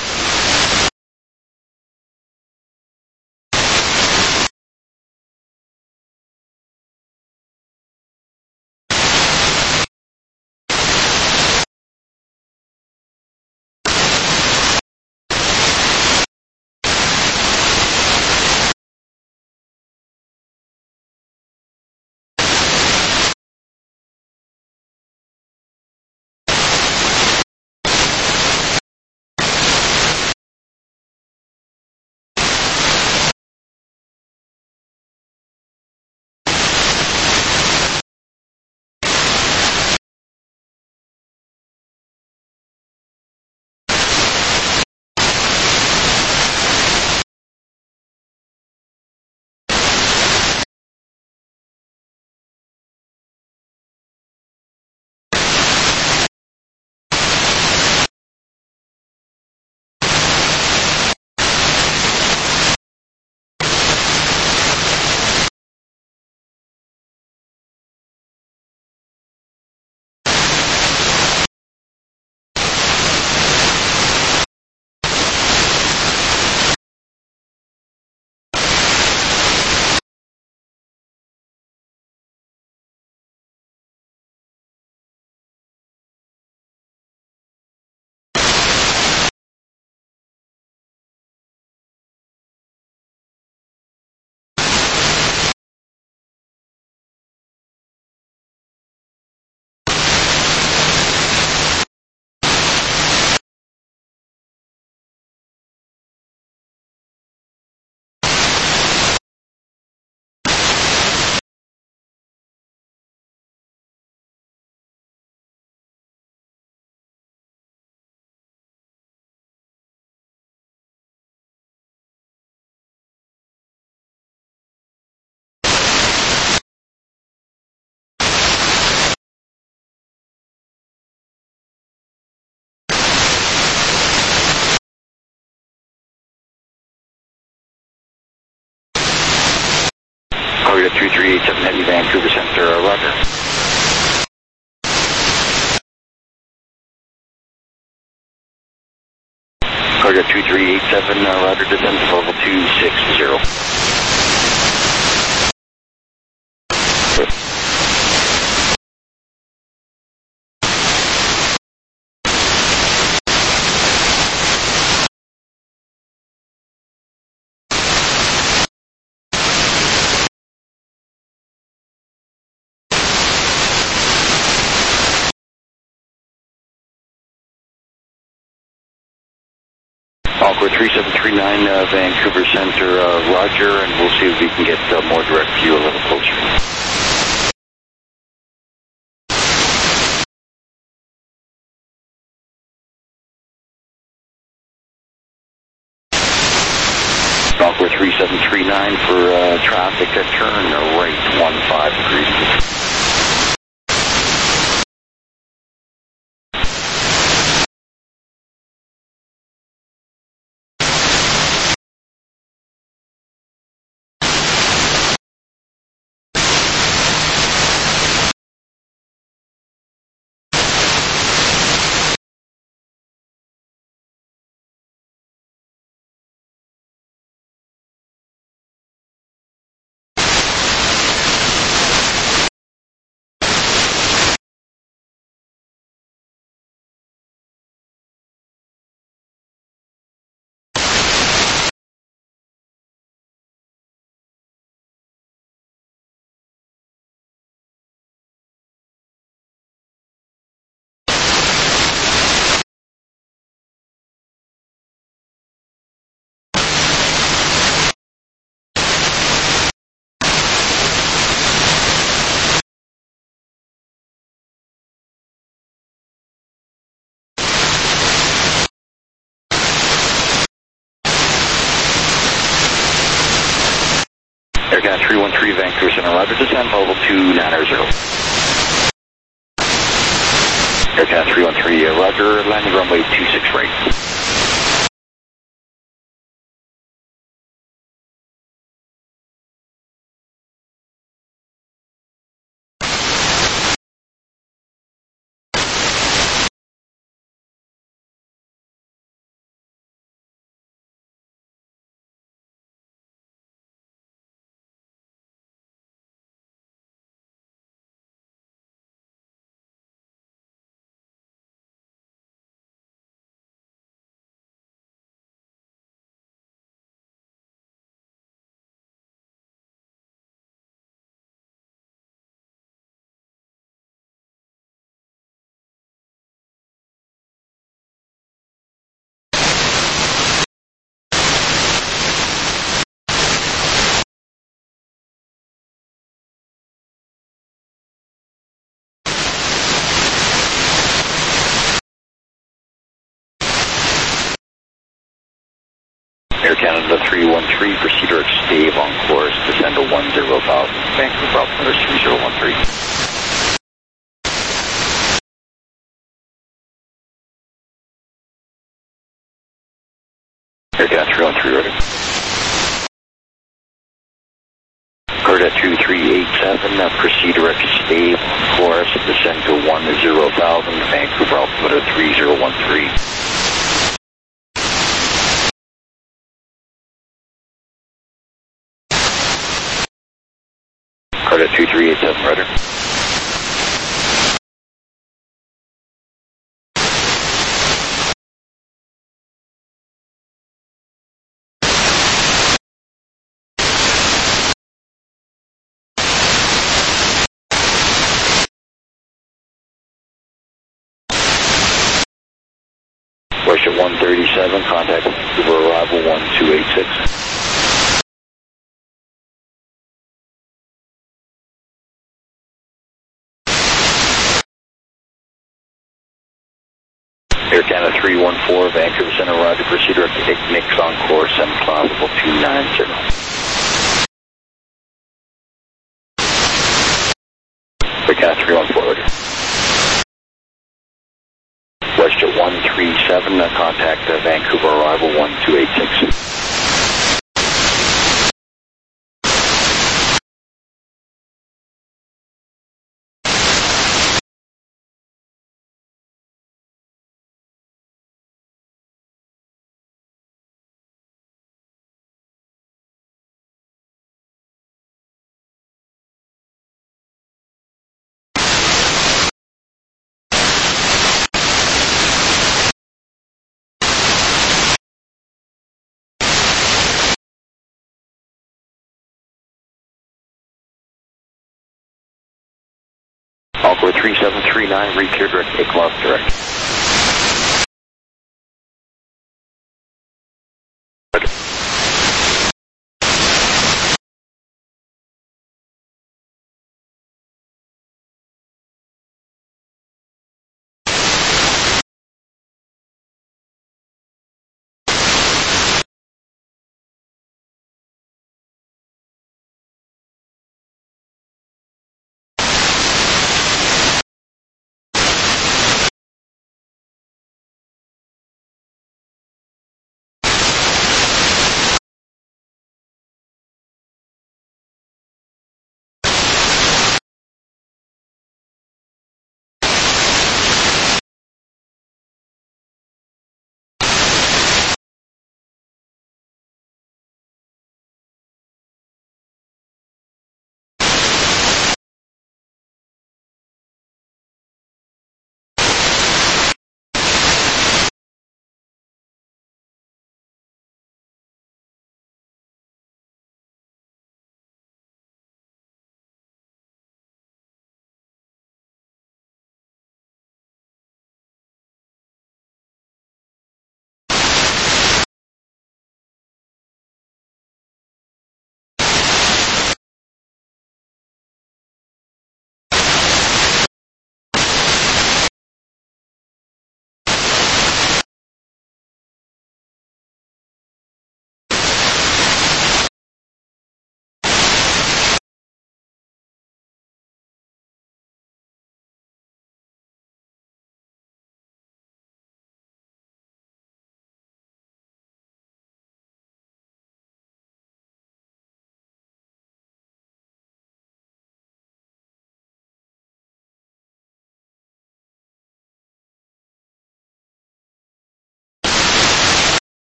Cargo two three eight seven Heavy, Vancouver Center, uh, roger. Cargo two three eight seven, uh, roger, descend to level two six zero. Encore three seven three nine, uh, Vancouver Center, uh, roger, and we'll see if we can get uh, more direct view a little closer. Encore three seven three nine for uh, traffic at turn uh, right one five degrees. Air Canada three one three, Vancouver Center, roger, descend level two nine zero. Air Canada three one three, uh, roger, landing runway two six right. Air Canada three one three, proceed direct stave on course, descend to one zero thousand. Vancouver altimeter three zero one three. Air Canada three one three, ready. Cargo two three eight seven, uh, proceed direct stave on course, descend to one zero thousand, Vancouver altimeter three zero one three. Cargo two three eight seven, rudder. Worship one thirty-seven, contact Vancouver arrival one two eight six. Air Canada three one four, Vancouver Center, roger, proceed direct to take Nix on course, seven cloud level two nine zero. Air Canada three one four, roger. WestJet one three seven, uh, contact uh, Vancouver arrival one two eight six. Concorde three seven three nine, re-clear direct, take off direct.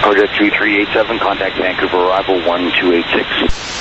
Cargo Jet two three eight seven, contact Vancouver arrival one two eight six.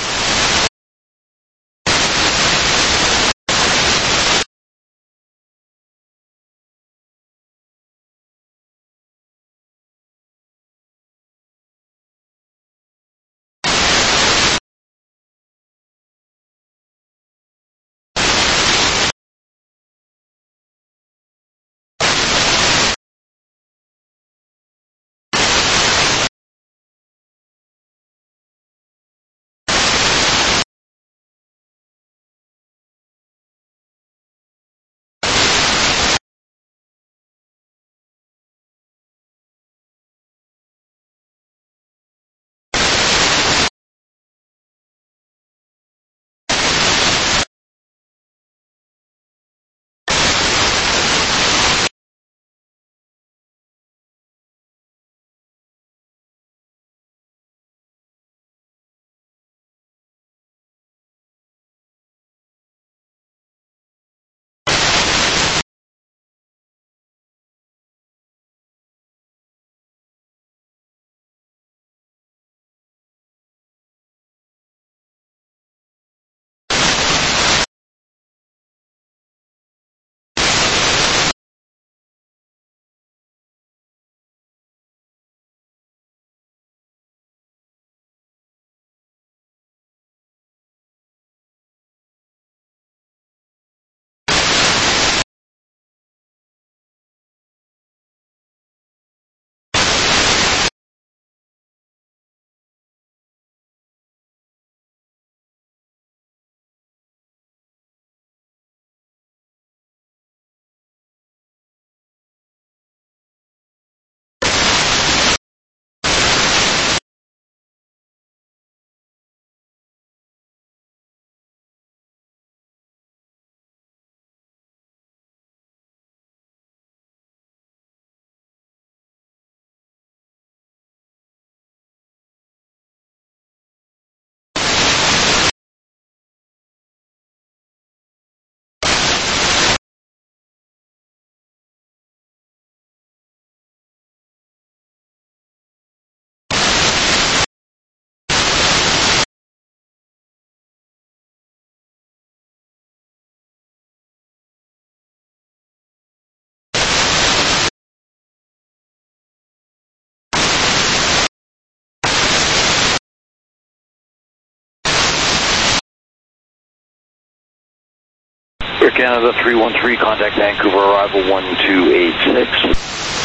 Air Canada three one three, contact Vancouver arrival one two eight six.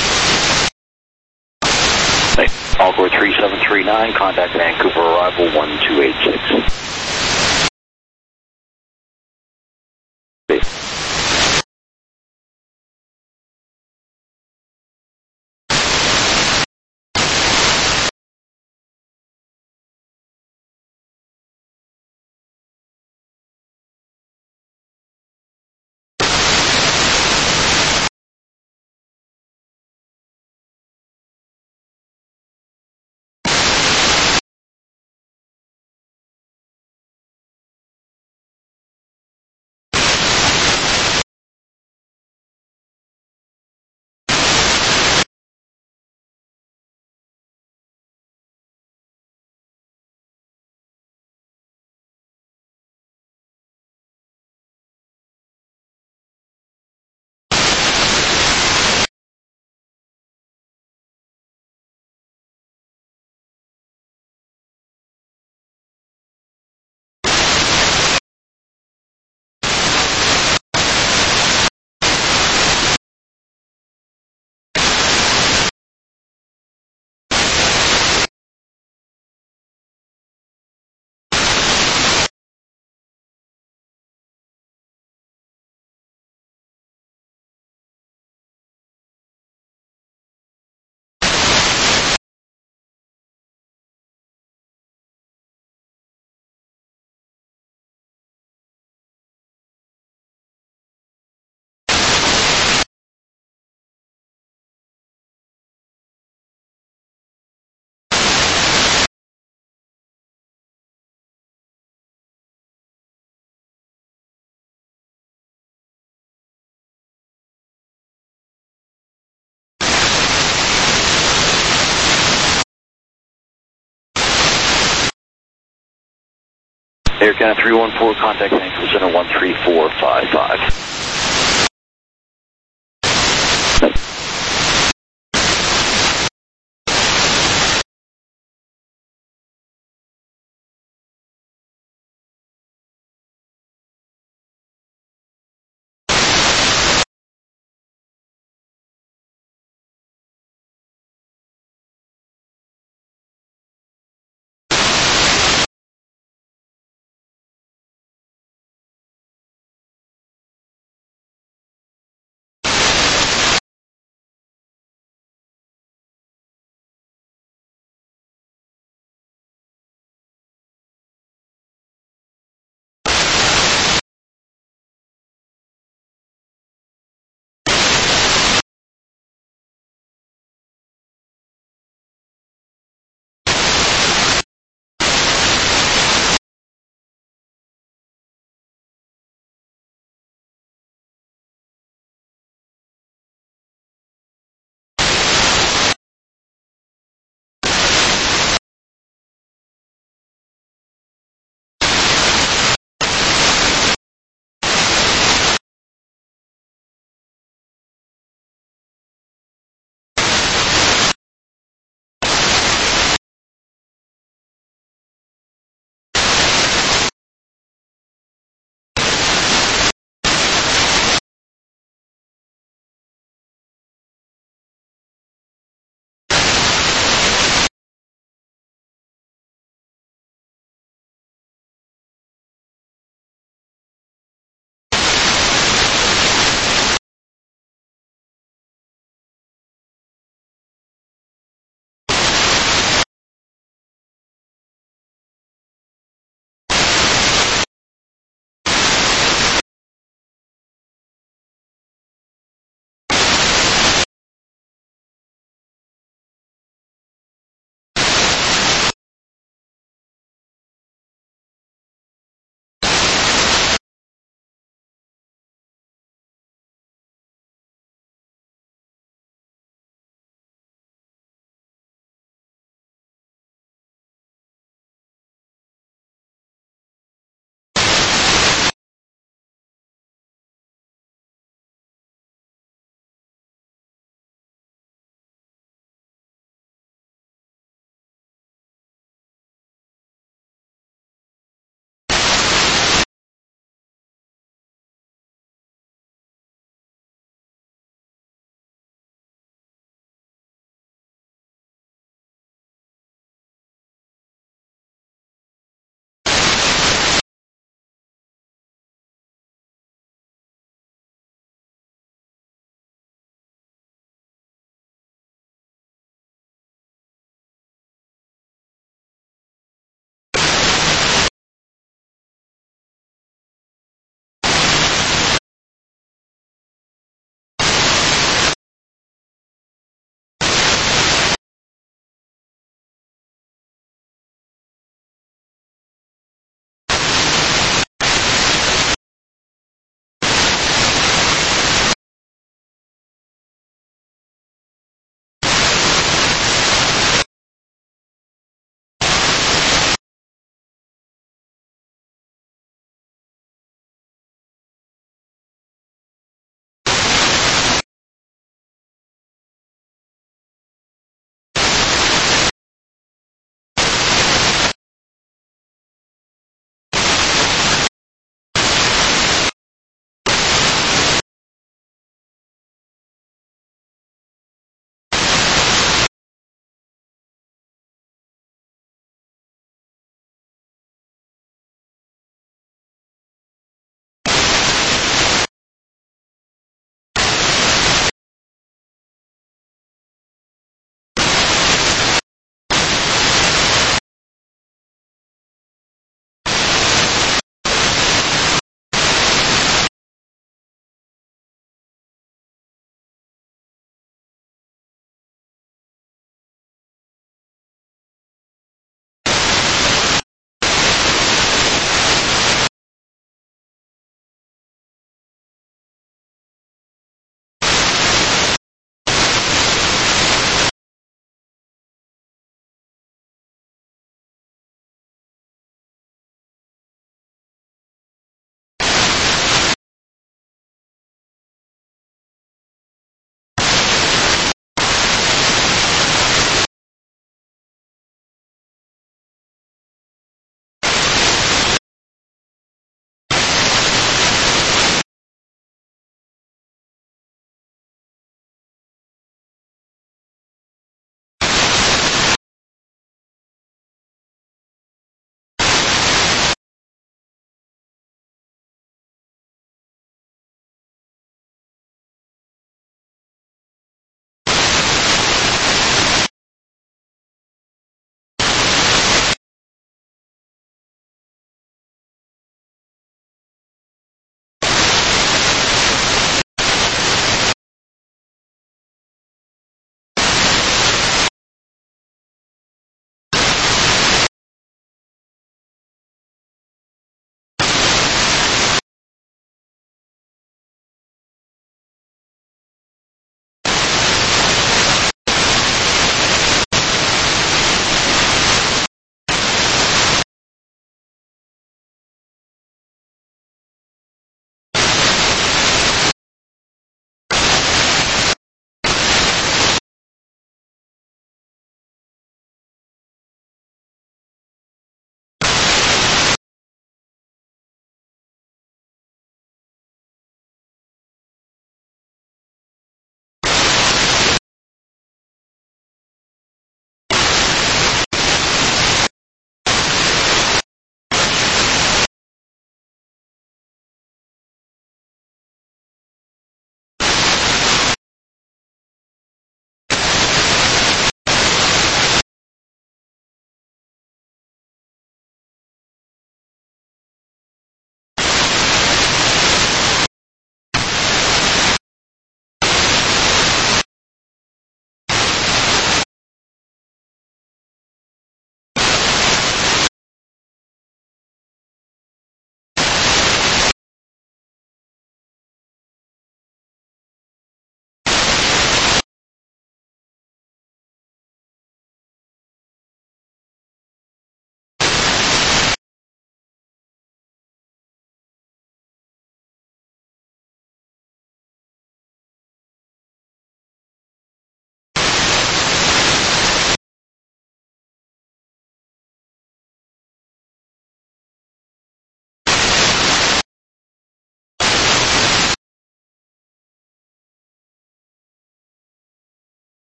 Alcor three seven three nine, contact Vancouver arrival one two eight six. Air Canada three one four, contact Vancouver Center one three four five five.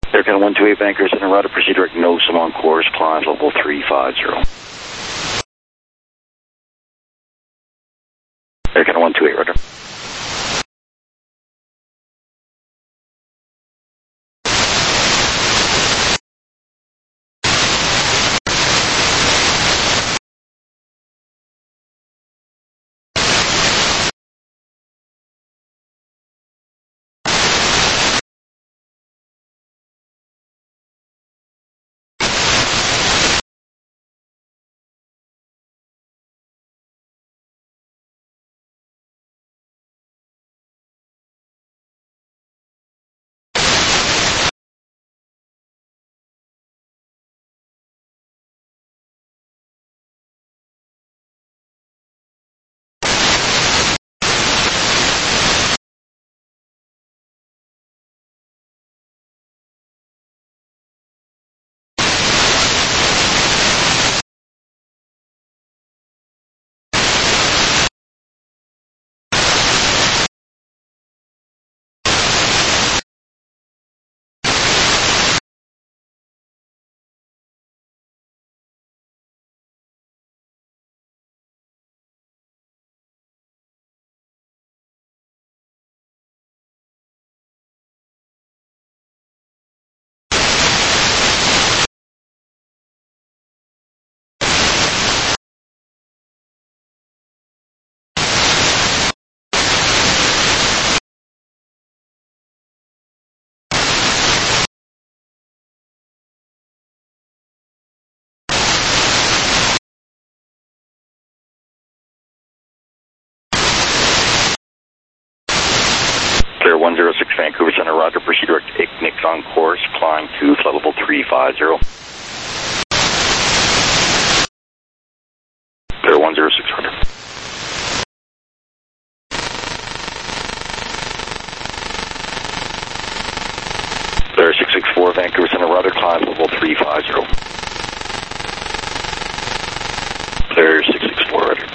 Air Canada one two eight, Vancouver Center, Roger, proceed direct, no sim on course, climb level three five zero. Air Canada one two eight, Roger. Clear one zero six, Vancouver Center, Roger, proceed direct, I C N I C on course, climb to flight level three five zero. Clear one zero six, Roger. Clear six six four, Vancouver Center, Roger, climb level three five zero. Clear six six four, Roger.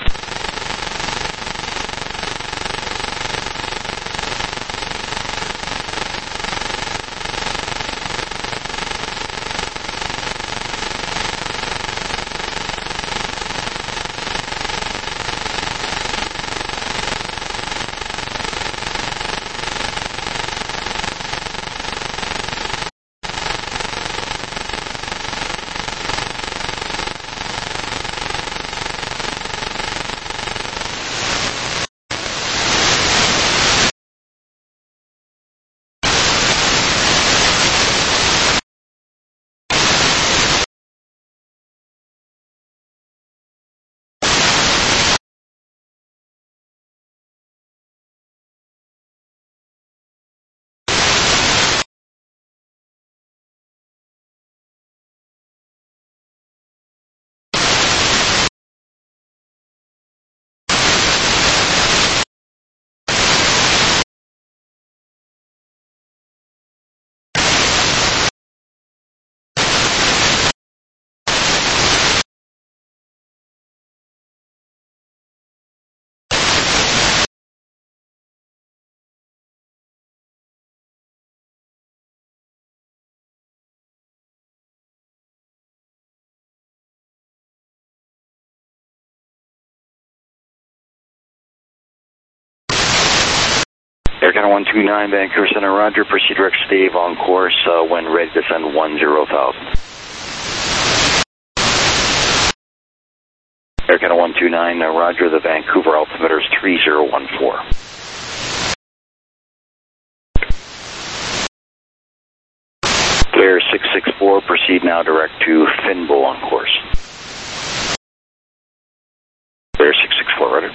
Air Canada one two nine, Vancouver Center, Roger, proceed direct, stave on course, uh, when ready to send one zero thousand. Air Canada one two nine, uh, Roger, the Vancouver altimeter is three zero one four. Clear six six four, proceed now direct to Finbo on course. Clear six six four, Roger.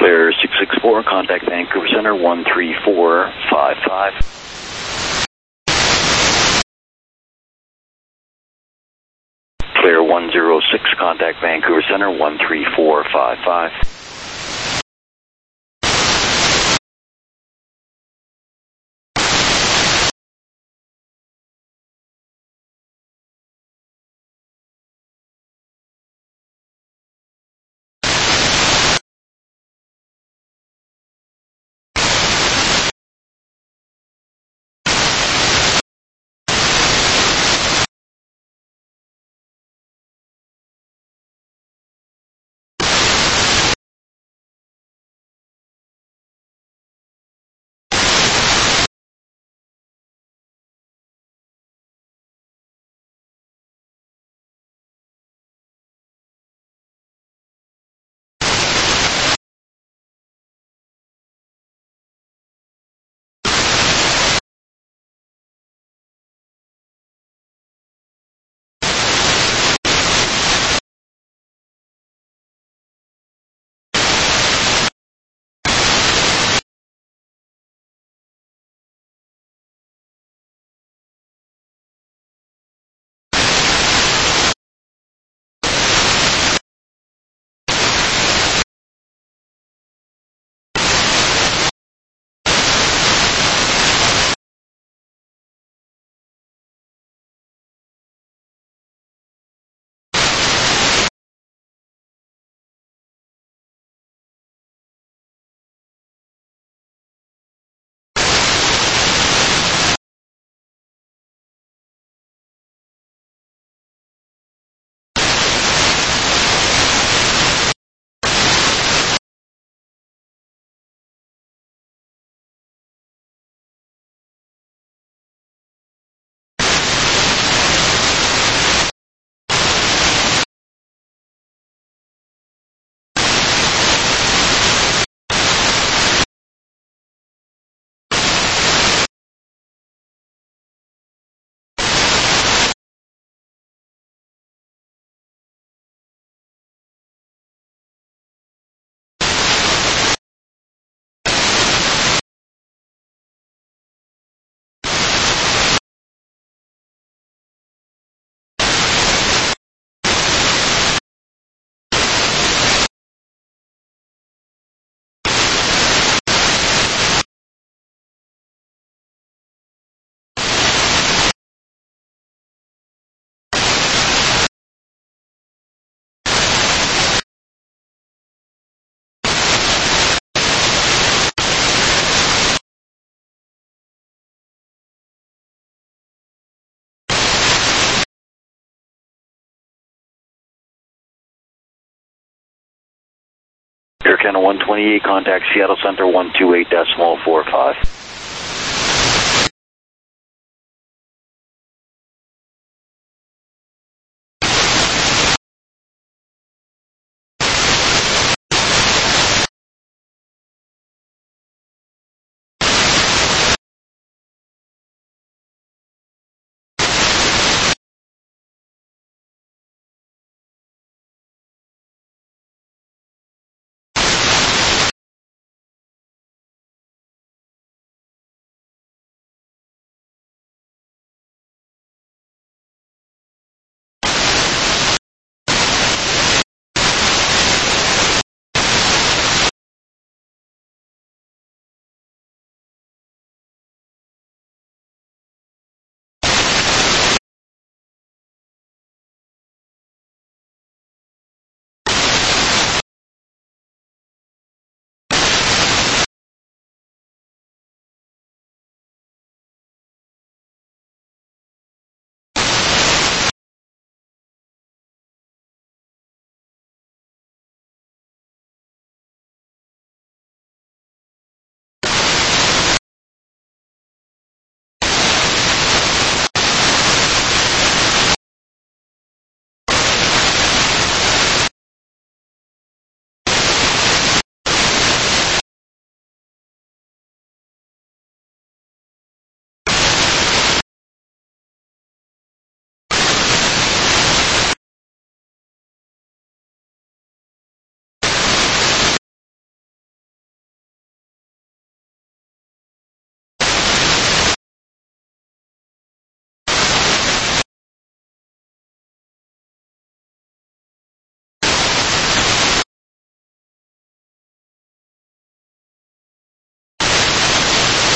Clear six six four, contact Vancouver Center one three four five five. Clear one zero six, contact Vancouver Center one three four five five. Air Canada one twenty-eight, contact Seattle Center one two eight decimal four five.